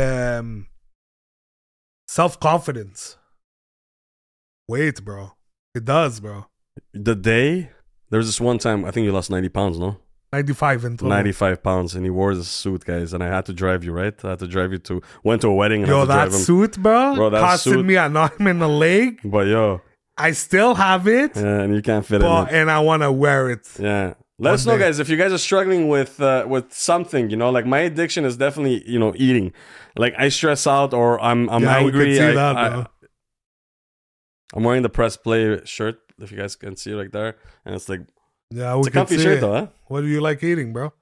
self-confidence. Wait, bro. It does, bro.
The day there was this one time, I think you lost 90 pounds, no?
95 in total.
95 pounds, and he wore this suit, guys, and I had to drive you, right? I had to drive you to, went to a wedding and
Yo,
had to
that
drive him.
suit, bro,
Bro, that
costed
suit-
me an arm and a leg.
But yo,
I still have it,
yeah, and you can't fit
but,
in it.
and I want to wear it.
Yeah. Let us
One
know,
day.
guys, if you guys are struggling with something, you know, like my addiction is definitely, you know, eating. Like I stress out or I'm
Yeah, we
angry.
can see that, bro.
I'm wearing the press play shirt, if you guys can see it right there. And it's like,
Yeah, we
it's a
can
comfy
see
shirt
it.
though, huh?
What do you like eating, bro?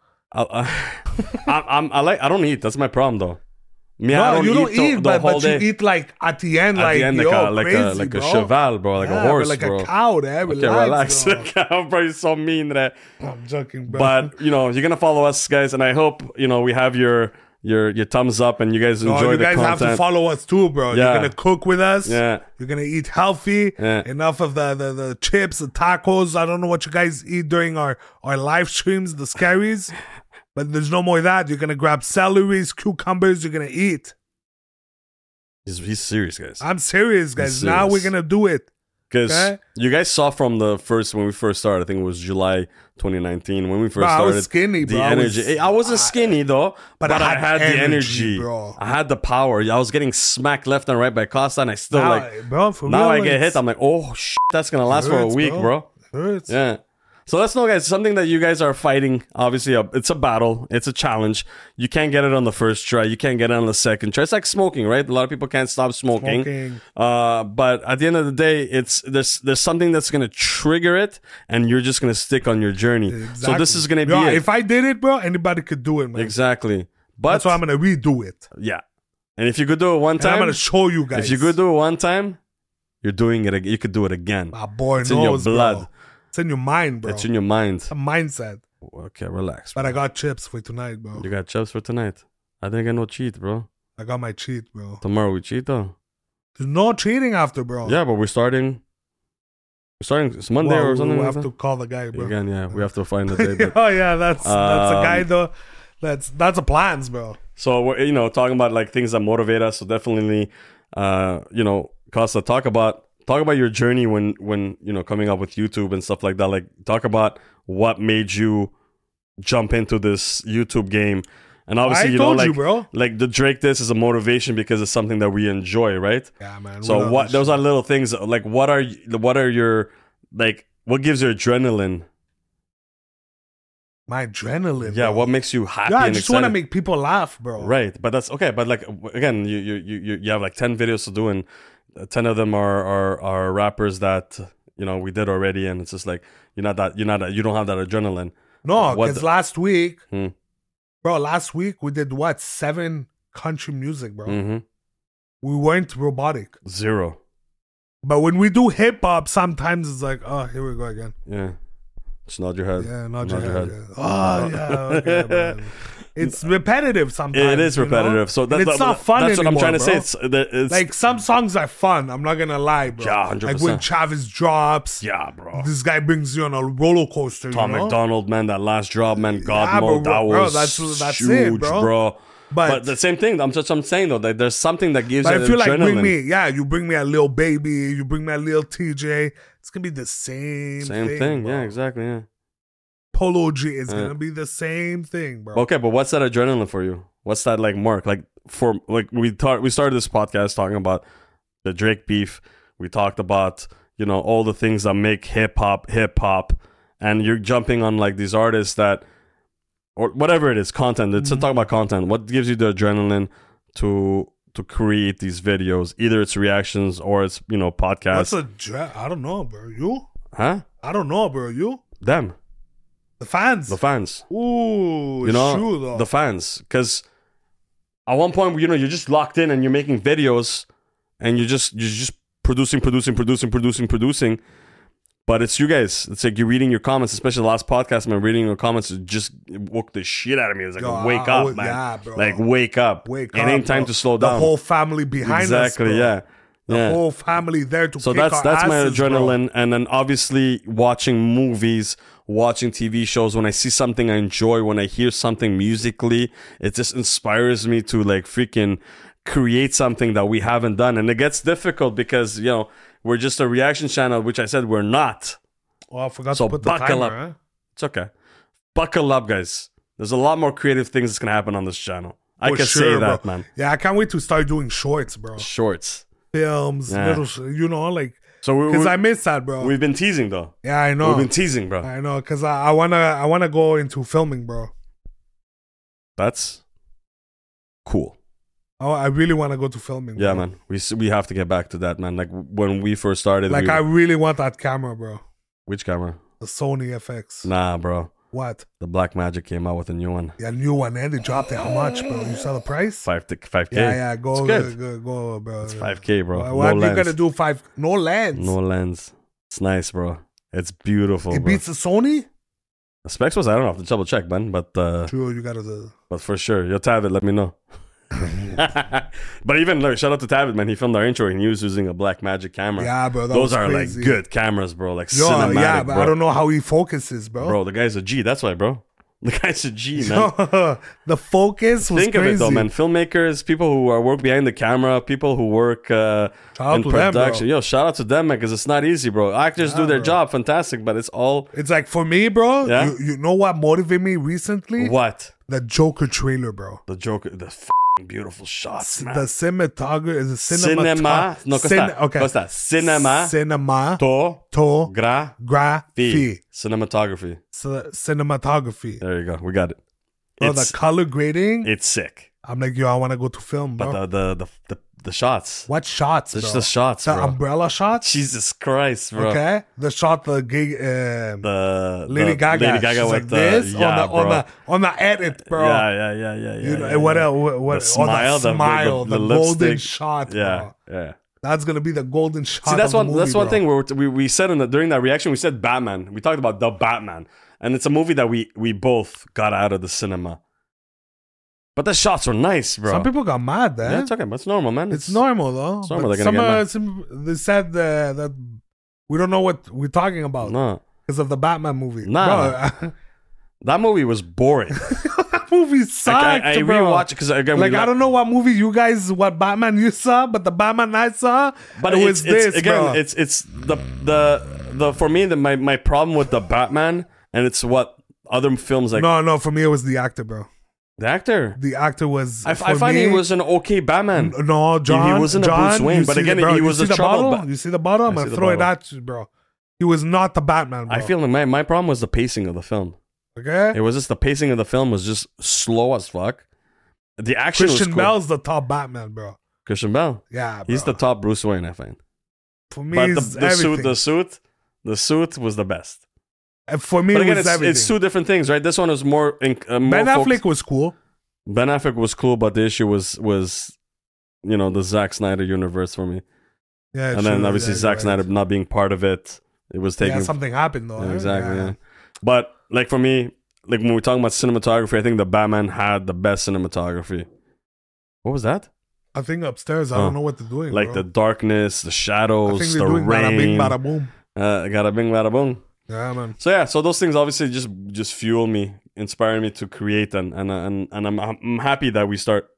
I don't eat. That's my problem though. Me,
No,
I don't
you don't
the-
eat,
the
but
whole day.
you eat like at the end,
At
like
the end,
yo,
like
crazy,
a
bro.
cheval, bro, like
Yeah,
a horse,
but like
bro.
a cow there.
Okay,
Relax,
relax.
bro.
Bro, you're so mean that.
I'm joking, bro.
But you know, you're gonna follow us, guys, and I hope you know we have your thumbs up and you guys enjoy
you
the
guys
content.
have to follow us too, bro.
Yeah.
You're gonna cook with us.
Yeah.
You're gonna eat healthy.
Yeah.
Enough of the chips, the tacos. I don't know what you guys eat during our live streams, the scaries. But there's no more of that. You're gonna grab celeries, cucumbers. You're gonna eat.
He's serious, guys.
I'm serious, guys.
He's
Now we're
serious.
gonna do it.
Because
Okay.
you guys saw from when we first started, I think it was July 2019, when we first
Bro, I
started.
was skinny, bro.
The
I was-
energy. I wasn't skinny though, but I had the energy.
bro.
I had the power. I was getting smacked left and right by Costa, and I still
Bro, for
now
real,
I get
it's-
hit. I'm like, oh shit, that's gonna last for a
hurts,
week, bro.
Hurts.
Yeah. So let's know, guys, something that you guys are fighting. Obviously, it's a battle. It's a challenge. You can't get it on the first try. You can't get it on the second try. It's like smoking, right? A lot of people can't stop smoking. But at the end of the day, there's something that's gonna trigger it, and you're just gonna stick on your journey. So this is gonna be it.
If I did it, bro, anybody could do it, man.
Exactly. But
That's why I'm gonna redo it.
yeah. And if you could do it one
And I'm
time,
gonna show you guys.
if you could do it one time, you're doing it again. You could do it again.
My boy
It's
knows,
in your blood.
bro. It's in your mind, bro.
It's in your mind.
a mindset.
Okay, relax.
But I got chips for tonight, bro.
You got chips for tonight. I didn't get no cheat, bro.
I got my cheat, bro.
Tomorrow we cheat though.
There's no cheating after, bro.
Yeah, but we're starting. It's Monday
Well,
or something.
we'll
like
have
that.
to call the guy, bro.
Again, yeah, we have to find the day. But,
Oh yeah, that's a guy
Um,
though. That's a plans, bro.
so we're talking about like things that motivate us. So definitely, Costa, talk about your journey when coming up with YouTube and stuff like that. Like talk about what made you jump into this YouTube game. And obviously,
I
you know,
told
like
you, bro.
like the Drake this is a motivation because it's something that we enjoy, right?
Yeah, man.
So what? Those are little things. Like what are your like? What gives you adrenaline?
my adrenaline?
Yeah,
bro.
what makes you happy?
Yeah, I
and
just want to
excited?
make people laugh, bro.
Right, but that's okay. But like again, you have like 10 videos to do, and 10 of them are rappers that we did already, and it's just like you don't have that adrenaline.
No,
What
because
the-
last week,
Hmm.
bro, we did what? 7 country music, bro.
Mm-hmm.
We weren't robotic.
0.
But when we do hip hop, sometimes it's like, oh, here we go again.
Yeah, just nod your head.
Yeah, not
Nod
your
your
head.
head.
Yeah. Oh, yeah, okay, man. It's repetitive sometimes.
It is
you know?
repetitive, so
And it's not fun
That's what I'm
anymore,
trying to
bro.
say. It's
Like some songs are fun. I'm not gonna lie, bro.
Yeah, 100%.
Like when Travis drops,
yeah, bro.
this guy brings you on a roller coaster.
Tom
you know?
McDonald, man, that last drop, man, God
Yeah,
mode, that
bro,
was
that's
huge,
it, bro.
But the same thing. I'm saying though that there's something that gives
But
you
I feel like
adrenaline.
you bring me a Lil Baby, you bring me a Lil TJ. It's gonna be the same
thing.
bro.
Yeah, exactly. Yeah.
Polo G is gonna be the same thing, bro.
Okay, but what's that adrenaline for you? What's that like mark? Like we started this podcast talking about the Drake beef. We talked about all the things that make hip hop, and you're jumping on like these artists that, or whatever it is, content. It's talking about content. What gives you the adrenaline to create these videos? Either it's reactions or it's podcasts.
I don't know, bro. You?
Huh?
I don't know, bro. You?
Them,
The fans?
the fans.
Ooh, it's true though.
The fans, because at one point you're just locked in and you're making videos and you're just producing, but it's you guys. It's like you're reading your comments, especially the last podcast, man. Reading your comments just woke the shit out of me. It's like
Yo,
wake
I
up,
would-
man.
yeah, bro.
Like wake up.
Wake
it
up,
ain't time
bro.
to slow
The
down.
whole family behind us.
Exactly,
bro.
yeah.
the whole family there to
So
kick
that's
our
my
asses, bro.
adrenaline, and then obviously watching movies, watching TV shows. When I see something I enjoy, when I hear something musically, it just inspires me to like freaking create something that we haven't done. And it gets difficult because we're just a reaction channel, which I said we're not.
Oh, I forgot
So
to put the
buckle
timer,
up.
huh?
It's okay. Buckle up, guys. There's a lot more creative things that's gonna happen on this channel. I
For
can
sure,
say that,
bro.
man.
Yeah, I can't wait to start doing shorts, bro.
Shorts.
Films,
Yeah.
little, like,
So
because I miss that, bro.
we've been teasing though.
Yeah, I know.
We've been teasing, bro.
I know, because I wanna go into filming, bro.
That's cool.
Oh, I really want to go to filming.
Yeah,
bro.
man. We have to get back to that, man. Like when we first started.
Like, I really want that camera, bro.
Which camera?
The Sony FX.
Nah, bro.
What?
The Black Magic came out with a new one.
Yeah, new one, and they dropped it. How much, bro? You saw the price?
5K.
Yeah, go,
It's good.
go, bro.
It's 5K, bro.
What
no
are you
lens.
gonna do? No lens.
No lens. It's nice, bro. It's beautiful,
It
bro.
beats the Sony.
The specs was I don't know. I have to double check, man. But
True, you gotta do.
But for sure, you'll tab it. Let me know. But even look, shout out to Tavid, man. He filmed our intro and he was using a Black Magic camera.
Yeah, bro. That
Those
was
are
crazy.
like good cameras, bro. Like
Yo,
cinematic,
yeah, but
bro.
I don't know how he focuses, bro.
Bro, the guy's a G. That's why, bro. The guy's a G, man.
The focus was
Think
crazy.
of it though, man. Filmmakers, people who work behind the camera, people who work
out
in
to them,
production.
bro.
Yo, shout out to them, man, because it's not easy, bro. Actors do their
bro.
job, fantastic, but it's all
It's like for me, bro.
Yeah?
You know what motivated me recently?
what
The Joker trailer, bro.
the Joker, the f***ing beautiful shots, man.
The cinematography is a
Cinema, no, costa cinema,
cinematography.
cinematography.
Cinematography.
There you go, we got it.
Bro, the color grading.
It's sick,
I'm like, yo, I want to go to film, bro.
but the shots,
What shots, bro?
just the shots,
The
bro.
umbrella shots?
Jesus Christ, bro.
Okay. The shot, the gig,
The
Lady Gaga.
Lady Gaga
She's
with
like this
bro.
on the edit, bro.
Yeah.
You know,
yeah.
what else? What
The smile,
the smile, the golden
lipstick.
shot,
Yeah,
bro.
yeah.
That's gonna be the golden shot.
See, that's
of
one.
the movie,
That's one
bro.
thing where we said during that reaction, we said Batman. We talked about the Batman, and it's a movie that we both got out of the cinema. But the shots were nice, bro.
Some people got mad,
yeah, it's okay, but it's normal, man.
It's normal though.
It's normal,
But
they're gonna
some they said that we don't know what we're talking about
No,
because of the Batman movie.
Nah.
Bro,
that movie was boring.
that movie sucked,
I
bro.
rewatched it because again,
Like, I don't know what movie you guys, what Batman you saw, but the Batman I saw,
But
it
it's,
was
it's
this,
again,
bro.
it's the for me my problem with the Batman, and it's what other films like
No, for me it was the actor, bro.
the actor.
The actor was.
I
for
find
me,
he was an okay Batman.
No, John.
He wasn't a
John,
Bruce Wayne,
you
but
see
again,
bro,
he
you
was
see
a
the
troubled
bottle. You see the bottle? I'm
I
gonna
see the
throw it
bottle.
at you, bro. He was not the Batman, bro.
I feel like my problem was the pacing of the film.
okay.
It was just the pacing of the film was just slow as fuck. The action
Christian
was cool.
Bell's the top Batman, bro.
Christian Bell.
Yeah, bro.
He's the top Bruce Wayne, I find.
For me,
But
it's
the
everything.
the suit was the best.
And for me,
But
it
again,
was
it's
everything.
two different things, right? This one was more
Ben
more
Affleck
focused.
was cool.
Ben Affleck was cool, but the issue was the Zack Snyder universe for me.
Yeah,
And then
true.
obviously
Yeah,
Zack
you're
Snyder
right.
not being part of it. It was taking
Yeah, something happened though.
Yeah,
right?
exactly. Yeah. But like for me, like when we're talking about cinematography, I think the Batman had the best cinematography. What was that?
I think upstairs, I
Oh.
don't know what they're doing.
Like
bro.
the darkness, the
I
shadows,
think
the
they're doing bada bing,
rain.
bada boom.
Bada bing, bada boom.
Yeah, man.
So yeah, so those things obviously just fuel me, inspire me to create, and I'm happy that we start.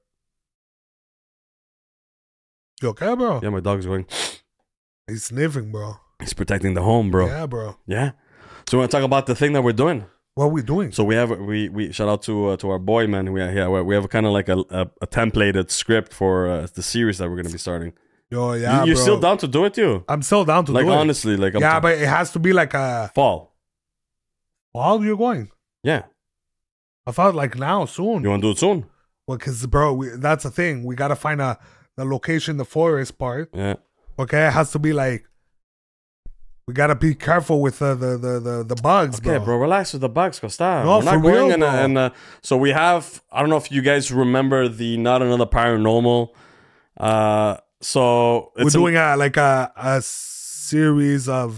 You okay, bro?
Yeah, my dog's going.
He's sniffing, bro.
He's protecting the home, bro.
Yeah, bro.
Yeah. So we want to talk about the thing that we're doing.
What are we doing?
So we shout out to our boy, man. We have kind of like a templated script for the series that we're gonna be starting.
Yo, yeah,
You're
bro.
still down to do it, too?
I'm still down to
Like
do it.
honestly, like I'm
Yeah, but it has to be like a.
fall.
How you're going?
Yeah,
I thought like now, soon.
you want to do it soon?
Well, because bro, that's the thing. We gotta find the location, the forest part.
Yeah.
Okay, it has to be like. We gotta be careful with the bugs,
Okay, bro, relax with the bugs, Costa.
No,
We're not
for
going
real,
in.
bro.
So we have. I don't know if you guys remember the Not Another Paranormal. So
We're
it's
doing a series of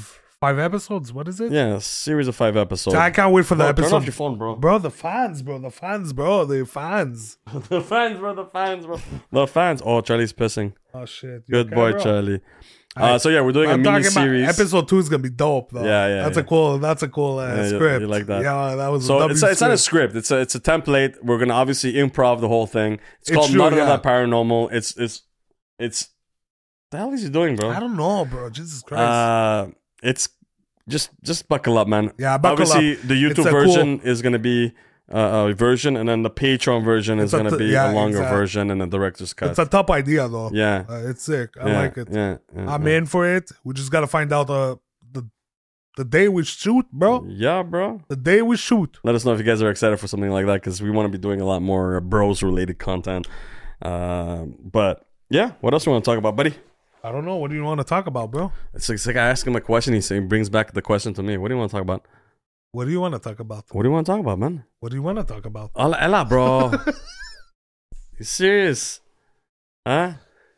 5 episodes. What is it?
Yeah, a series of 5 episodes.
I can't wait for the
Bro,
episode.
Turn off your phone, bro.
Bro, the fans, bro. The fans, bro. The fans.
The fans, bro. The fans, bro. The fans. Oh, Charlie's pissing.
Oh, shit. You
Good
okay,
boy,
bro?
Charlie.
Alright.
So yeah, we're doing
I'm
a mini
talking about
series.
episode 2 is gonna be dope, though.
Yeah.
That's a cool
you
script.
like that.
Yeah, that was.
So
a
it's not a script. It's a template. We're gonna obviously improv the whole thing. It's called
true,
Not
yeah.
Another Paranormal. It's. The hell is he doing, bro?
I don't know, bro. Jesus Christ.
It's just buckle up, man.
Yeah, buckle
obviously,
up.
the
It's
YouTube
a
version is gonna be a version, and then the Patreon version is gonna be a longer
exactly.
version and a director's cut.
It's a top idea, though.
Yeah.
It's sick. I
Yeah,
like it.
Yeah,
I'm in for it. We just gotta find out the day we shoot, bro.
Yeah, bro.
The day we shoot.
Let us know if you guys are excited for something like that, because we want to be doing a lot more bros related content. But yeah, what else do you want to talk about, buddy?
I don't know. What do you want to talk about, bro?
It's like I ask him a question, he brings back the question to me. What do you want to talk about?
What do you want to talk about?
What do you want to talk about, man?
What do you want to talk about?
Ella, bro. You serious? Huh?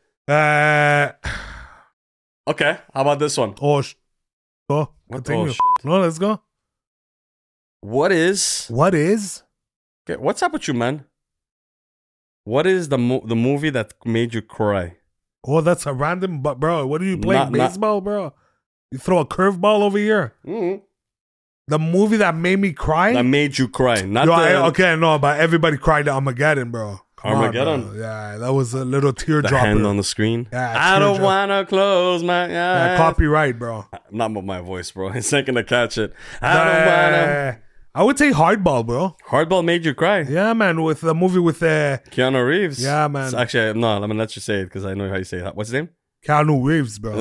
Okay, how about this one?
Go.
What?
Continue.
Oh, shit.
No, let's go.
What is...
What is?
Okay, what's up with you, man? What is the movie that made you cry?
Oh, that's a random. But bro, what are you playing?
Not-
Baseball, bro? You throw a curveball over here.
Mm-hmm.
The movie that made me cry.
That made you cry. Not
Yo,
the,
okay, no, but everybody cried at Armageddon, bro. Come on,
Armageddon?
bro. Yeah, that was a little
the
teardropper.
hand on the screen.
Yeah,
I don't
teardrop.
want to close my eyes.
Yeah, copyright, bro.
Not with my voice, bro. It's not going to catch it. I don't want to...
I would say Hardball, bro.
Hardball made you cry.
Yeah, man, with the movie with
Keanu Reeves.
Yeah, man.
It's actually, no, let me let you say it because I know how you say it. What's his name?
Keanu Reeves, bro.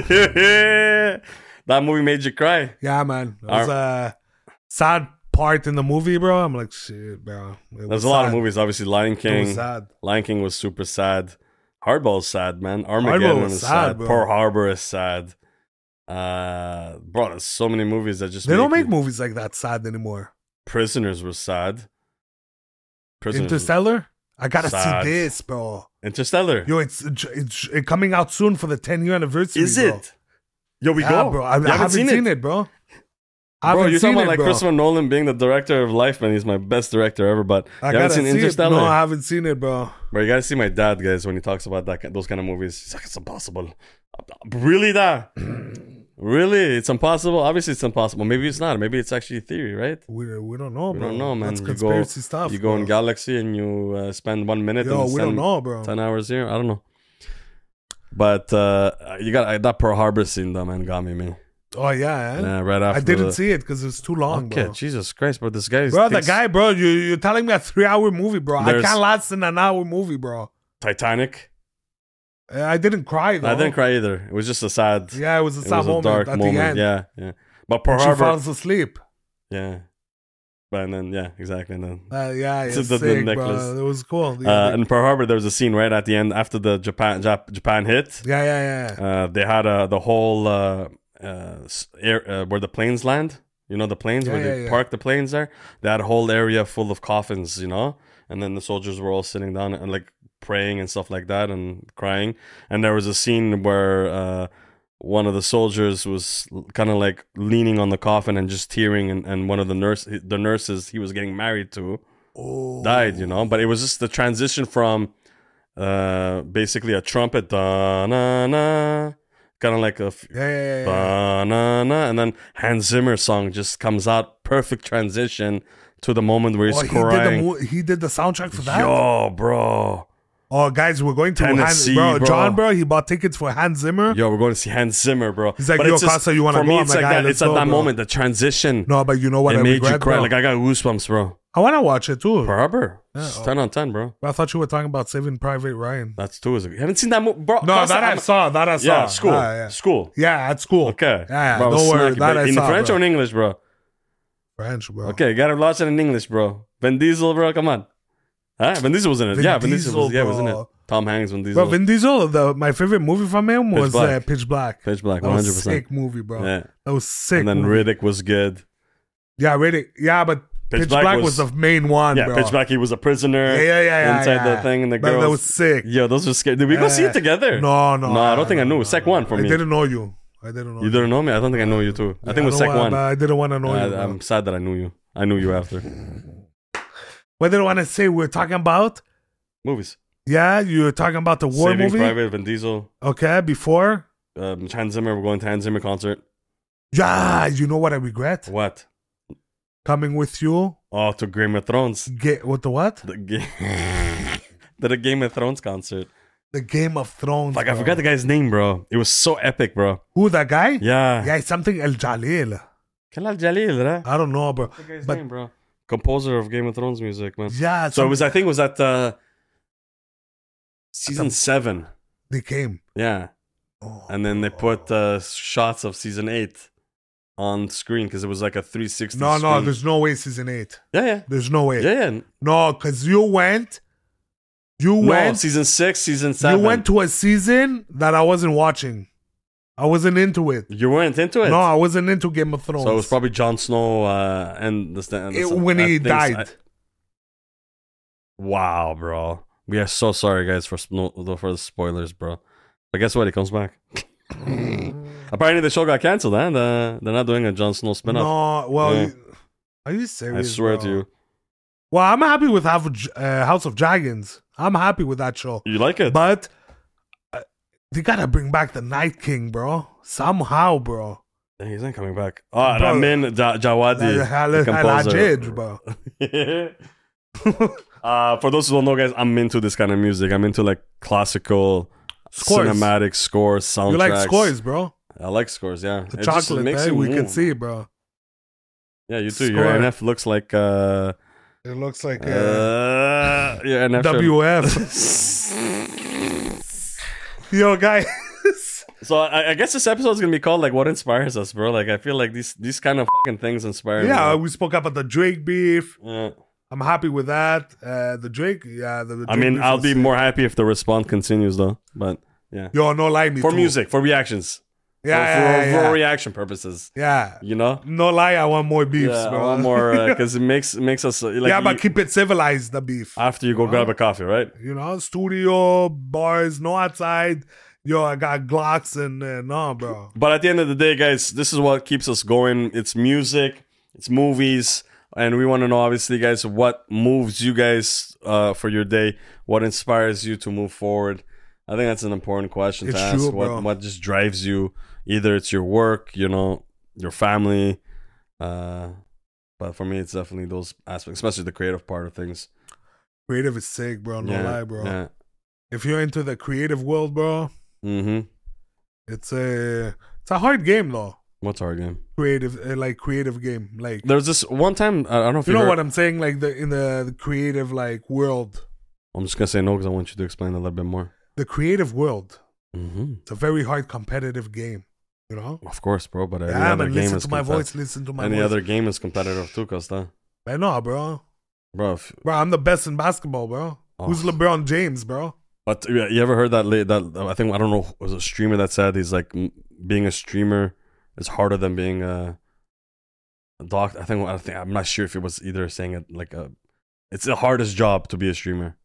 That movie made you cry.
Yeah, man. It was a sad part in the movie, bro. I'm like, shit, bro.
There's a lot of movies. Obviously, Lion
It
King.
was sad.
Lion King was super sad. Hardball's sad, man. Armageddon
was
is
sad,
sad.
bro.
Pearl Harbor is sad. Bro, there's so many movies that just
They don't make
you-
movies like that sad anymore.
Prisoners was sad. Prisoners was-
Interstellar? I gotta
Sad.
see this, bro.
Interstellar.
Yo, it's coming out soon for the 10-year anniversary.
Is
bro.
it? Yo, we
Yeah,
go.
bro. I
You
haven't seen it, bro. I
Bro,
haven't
you're
seen
talking about
it,
like
bro.
Christopher Nolan being the director of life, man. He's my best director ever. But
I
you haven't
gotta
seen
see
Interstellar?
it. No, I haven't seen it, bro.
Bro, you gotta see my dad, guys, when he talks about those kind of movies. He's like, it's impossible. Really, that? Really? It's impossible? Obviously, it's impossible. Maybe it's not. Maybe it's actually a theory, right?
We don't know,
We
bro.
don't know, man.
That's
You
conspiracy stuff.
You go
bro.
in Galaxy and you spend 1 minute
Yo,
and
we don't know, bro.
10 hours here. I don't know. But you got that Pearl Harbor scene, though, man, got me, man.
Oh yeah, eh?
Yeah, right after
I didn't
the-
see it because it was too long,
Okay,
bro.
Jesus Christ, bro. This guy is.
Bro, the guy, bro, you're telling me a 3-hour movie, bro. I
There's-
can't last in an hour movie, bro.
Titanic.
I didn't cry though.
I didn't cry either. It was just a sad.
Yeah, it was a
It
sad
was a
moment
dark
at
moment.
the end.
Yeah. But Pearl
She
Harbor.
falls asleep.
Yeah. But and then exactly. And then
Yeah,
To
it's
the
sick,
necklace.
bro. It was cool. Yeah,
in Pearl Harbor, there was a scene right at the end after the Japan hit.
yeah.
They had the whole where the planes land. You know the planes where they park the planes there. They had a whole area full of coffins. You know, and then the soldiers were all sitting down and like praying and stuff like that and crying. And there was a scene where one of the soldiers was kind of like leaning on the coffin and just tearing, and one of the nurses he was getting married to died. You know, but it was just the transition from basically a trumpet, da-na-na, kind of like a
Yeah.
ba-na-na, and then Hans Zimmer song just comes out. Perfect transition to the moment where he's crying.
He did the soundtrack for that.
Yo, bro.
Oh, guys, we're going to
Tennessee, bro.
John, bro. He bought tickets for Hans Zimmer.
Yo, we're going to see Hans Zimmer, bro.
He's like,
But
yo,
it's just-
Costa, you wanna
for
go?
me,
I'm
it's
like,
like
"Alright,
that.
let's
It's at
go,
that
bro."
moment, the transition.
No, but you know what?
It
I
made
regret,
you cry.
bro?
Like I got goosebumps, bro.
I want to watch it too.
Pearl Harbor.
Yeah,
It's 10 on 10, bro.
But I thought you were talking about Saving Private Ryan.
That's 2 is. You haven't seen that movie, bro?
No,
Costa,
that I saw.
Yeah, school.
Yeah.
School.
Yeah, at school.
Okay.
Yeah,
Bro,
don't worry.
snacky,
That
but
I
in
saw,
French
bro.
or in English, bro?
French, bro.
Okay, you gotta watch it in English, bro. Vin Diesel, bro. Come on. Huh? Vin Diesel was in it.
Vin
Vin Diesel was,
Diesel,
was in it.
bro.
Tom Hanks, Vin Diesel.
Bro, Vin Diesel, my favorite movie from him was
Black.
Pitch Black.
Pitch Black,
That was
100%.
sick movie, bro.
Yeah.
That was sick.
And then
movie.
Riddick was good.
Yeah, Riddick. Yeah, but Pitch Black was the main one,
Yeah,
bro.
Pitch Black, he was a prisoner.
Yeah.
Inside
yeah.
the thing, and the
That
girls.
was sick.
Yo, those were scary. Did we go see it together?
No.
No, I don't think I knew. Sec one for
I
me.
didn't know you. I didn't know
You didn't know me? I don't think I know you too. I think it was
don't
sec
want-
one.
I didn't want to know you. bro.
I'm sad that I knew you. I knew you after.
What did I want to say? We're talking about.
Movies.
Yeah, you were talking about the war
Saving
movie.
Private, Vin Diesel.
Okay, before.
Hans Zimmer. We're going to Hans Zimmer concert.
Yeah, you know what I regret?
What?
Coming with you.
Oh, to Game of Thrones.
What the what?
The Game of Thrones concert.
The Game of Thrones.
Like, I
bro.
forgot the guy's name, bro. It was so epic, bro.
Who, that guy?
Yeah.
Yeah, it's something El Jalil.
Kalal Jalil, right?
I don't know, bro.
What's the guy's
But
name, bro? Composer of Game of Thrones music, man.
yeah,
So it was, I think it was at season
Some-
7.
they came.
Yeah.
Oh.
And then they put shots of season 8 on screen because it was like a 360
No,
screen.
there's no way season 8.
Yeah.
There's no way.
Yeah.
No, because you went. You
No,
went.
season 6, season 7.
You went to a season that I wasn't watching. I wasn't into it.
You weren't into it?
No, I wasn't into Game of Thrones.
So it was probably Jon Snow and
when he died.
Wow, bro. We are so sorry, guys, for the spoilers, bro. But guess what? He comes back. Apparently, the show got canceled, and they're not doing a Jon Snow spinoff.
No, well,
Yeah.
are you
I
serious?
swear
bro?
to you.
Well, I'm happy with House of Dragons. I'm happy with that show.
You like it?
But they gotta bring back the Night King, bro. Somehow, bro.
Dang, he's not coming back. Oh,
Bro,
Ramin Djawadi, the composer.
bro.
For those who don't know, guys, I'm into this kind of music. I'm into like classical,
Scores.
cinematic scores, soundtracks.
You like scores, bro?
I like scores, yeah.
The
It just
chocolate,
makes
eh?
you
We can
move.
see, bro.
Yeah, you too. Your
Score.
NF looks like
It looks like
your NF shirt.
WF. Yo, guys.
So I guess this episode is gonna be called like "What Inspires Us," bro. Like I feel like these kind of fucking things inspire me.
Yeah,
bro.
we spoke about the Drake beef.
Yeah.
I'm happy with that. The Drake, yeah. The
I
Drake
mean,
beef
I'll
was
be
sick.
more happy if the response continues, though. But yeah,
Yo, no lie, me
for
too.
music, for reactions, for reaction purposes,
Yeah.
you know.
No lie, I want more beefs,
Yeah,
bro.
I want more because it makes us like.
yeah, but keep it civilized, the beef.
after you go grab a coffee, right?
You know, studio, bars, no outside. Yo, I got Glocks and no, bro.
But at the end of the day, guys, this is what keeps us going. It's music, it's movies, and we want to know, obviously, guys, what moves you guys for your day, what inspires you to move forward. I think that's an important question
It's
to ask.
true, bro.
What just drives you? Either it's your work, you know, your family. But for me, it's definitely those aspects, especially the creative part of things.
Creative is sick, bro. No lie, bro.
Yeah.
If you're into the creative world, bro,
Mm-hmm.
it's a hard game though.
What's our game?
Creative, creative game. Like,
There's this one time, I don't know if
you know
heard-
what I'm saying? Like in the creative world,
I'm just gonna say no because I want you to explain a little bit more.
the creative world.
Mm-hmm.
It's a very hard competitive game. You know.
Of course, bro. But any
Yeah,
other
man.
game
Listen
is
to my
compet-
voice. Listen to my
Any
voice.
other game is competitive too, Costa.
I know, bro.
Bro.
Bro, I'm the best in basketball, bro.
Oh.
Who's LeBron James, bro?
But you ever heard that? I think I don't know. It was a streamer that said he's like being a streamer is harder than being a doctor. I think I'm not sure if it was either saying it like it's the hardest job to be a streamer.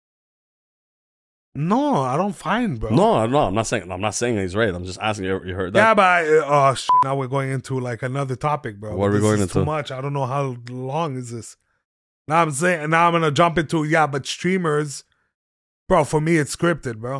No, I don't find, bro.
No, I'm not saying he's right. I'm just asking you. You heard that?
Yeah, but now we're going into like another topic, bro.
What are we
This
going
is
into?
Too much. I don't know how long is this. Now I'm saying. Now I'm gonna jump into but streamers, bro. For me, it's scripted, bro.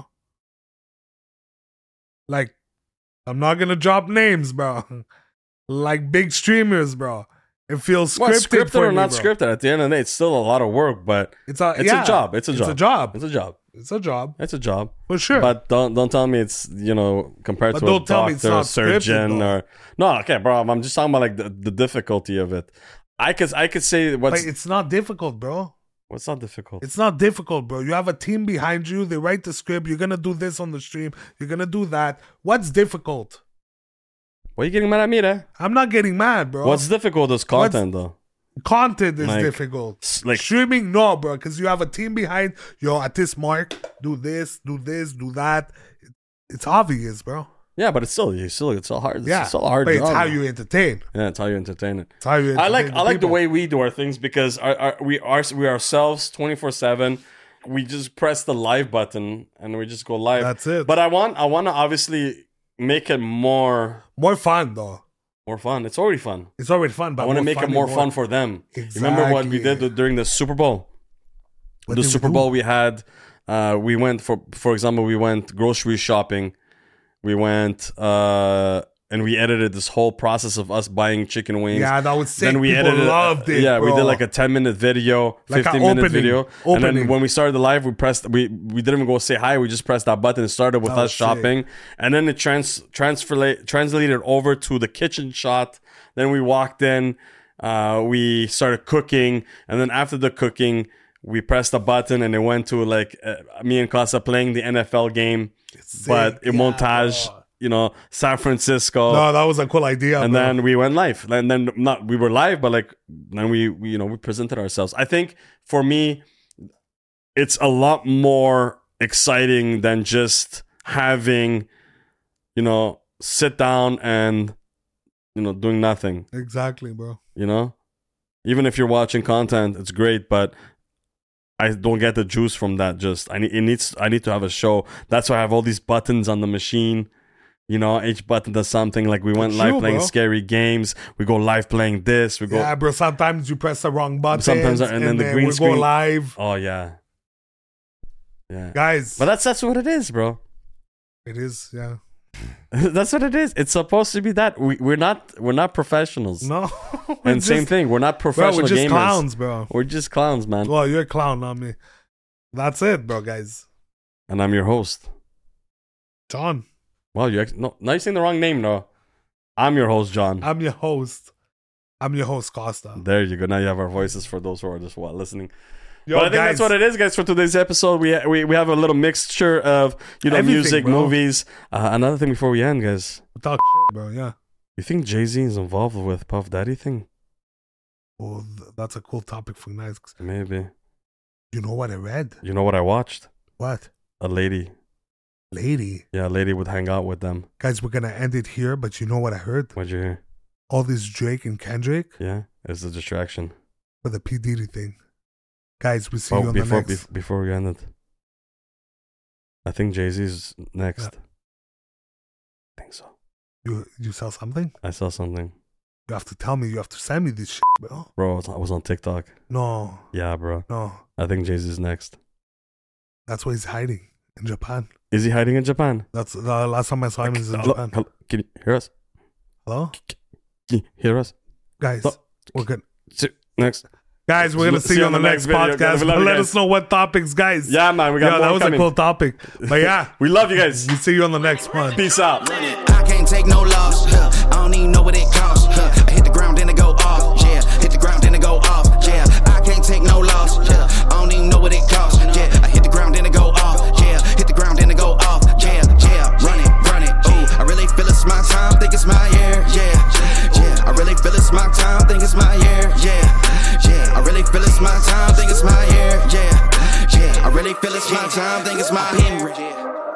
Like, I'm not gonna drop names, bro. Like big streamers, bro. It feels
Well,
scripted,
scripted
for
or
me,
not
bro.
scripted, at the end of the day, it's still a lot of work. But
It's a
it's a job. It's a
It's
job.
a job.
It's a job.
It's a job
It's a job.
for sure.
But don't tell me it's compared
But
to a
don't tell me it's
doctor,
not
surgeon,
scripted, though.
or no. Okay, bro. I'm just talking about like the difficulty of it. I could say what's
But it's not difficult, bro.
what's not difficult.
It's not difficult, bro. You have a team behind you. They write the script. You're gonna do this on the stream. You're gonna do that. What's difficult?
Why are you getting mad at me, there?
I'm not getting mad, bro.
What's difficult is content, though.
Content is
Like-
difficult.
like-
Streaming, no, bro, because you have a team behind. Yo, at this mark, do this, do that. It's obvious, bro.
Yeah, but it's still hard.
Yeah,
It's still a hard
but
job.
it's how you entertain.
Yeah, it's how you entertain it.
It's how you.
I like
entertain
the
people.
way we do our things because we ourselves 24/7. We just press the live button and we just go live.
That's it.
But I want to obviously make it more
fun though.
more fun. It's already fun.
It's already fun, but
I want to make it more fun for them. Remember what we did during the Super Bowl? The Super Bowl we had, we went for example, we went grocery shopping. We went and we edited this whole process of us buying chicken wings.
Yeah, that was sick.
Then we
People loved it.
Yeah,
bro.
we did like a 10-minute video,
Like
15-minute video.
opening.
And then when we started the live, we didn't even go say hi. We just pressed that button. It started with us shopping. And then it translated over to the kitchen shot. Then we walked in. We started cooking. And then after the cooking, we pressed a button and it went to like me and Casa playing the NFL game. But in montage, you know, San Francisco.
No, that was a cool idea.
And then we went live. And then we were live, but like then we presented ourselves. I think for me, it's a lot more exciting than just having, you know, sit down and, you know, doing nothing.
Exactly, bro.
You know, even if you're watching content, it's great, but I don't get the juice from that. Just I need to have a show. That's why I have all these buttons on the machine. You know, each button does something. Like we went live playing scary games. We go live playing this. We go.
Yeah, bro. Sometimes you press the wrong button.
Sometimes and then the green screen.
We go live.
Oh yeah, yeah,
guys.
But that's what it is, bro.
It is, yeah.
That's what it is. It's supposed to be that. We're not professionals.
No.
And same thing. We're not professional
we're just
gamers.
Clowns, bro.
We're just clowns, man.
Well, you're a clown, not me. That's it, bro, guys.
And I'm your host,
John.
Well, now you're saying the wrong name, though. I'm your host, John.
I'm your host, Costa.
There you go. Now you have our voices for those who are just listening.
Yo,
but I think that's what it is, guys, for today's episode. We have a little mixture of, you know, music,
bro.
movies. Another thing before we end, guys.
Talk shit, bro, yeah.
You think Jay-Z is involved with Puff Daddy thing?
Well, that's a cool topic for next.
Maybe.
You know what I read?
You know what I watched?
What?
A lady.
Lady?
Yeah, a lady would hang out with them.
Guys, we're going to end it here, but you know what I heard?
What'd you hear?
All this Drake and Kendrick.
Yeah, it's a distraction.
For the P. Diddy thing. Guys, we see you on the next.
Before we end it, I think Jay-Z's next.
Yeah.
I think so.
You saw something?
I saw something.
You have to tell me. You have to send me this shit, bro.
Bro, I was on TikTok.
No.
Yeah, bro.
No.
I think Jay-Z's next.
That's where he's hiding. In Japan.
Is he hiding in Japan?
That's the last time I saw him is in Japan.
Hello? Can you hear us?
Hello?
Can you hear us?
Guys, we're good.
Next.
Guys, we're going to see you on the next podcast. Let us know what topics, guys.
Yeah, man. We got more
that was
coming.
a cool topic. But yeah.
We love you guys.
We'll see you on the next one.
Peace out.
I can't take no loss. I don't even know what it costs. I hit the ground, then it go off. Yeah, hit the ground, then it go off. Yeah, I can't take no loss. I don't even know what it costs. Yeah, I hit the ground, then it go off. Yeah, hit the ground, then it go off. Yeah, run it. Ooh, I really feel it's my time. Think it's my year. Yeah, I really feel it's my time. Think it's my year. Yeah, I really feel it's my time. Think it's my year. Yeah, I really feel it's my time. Think it's my year.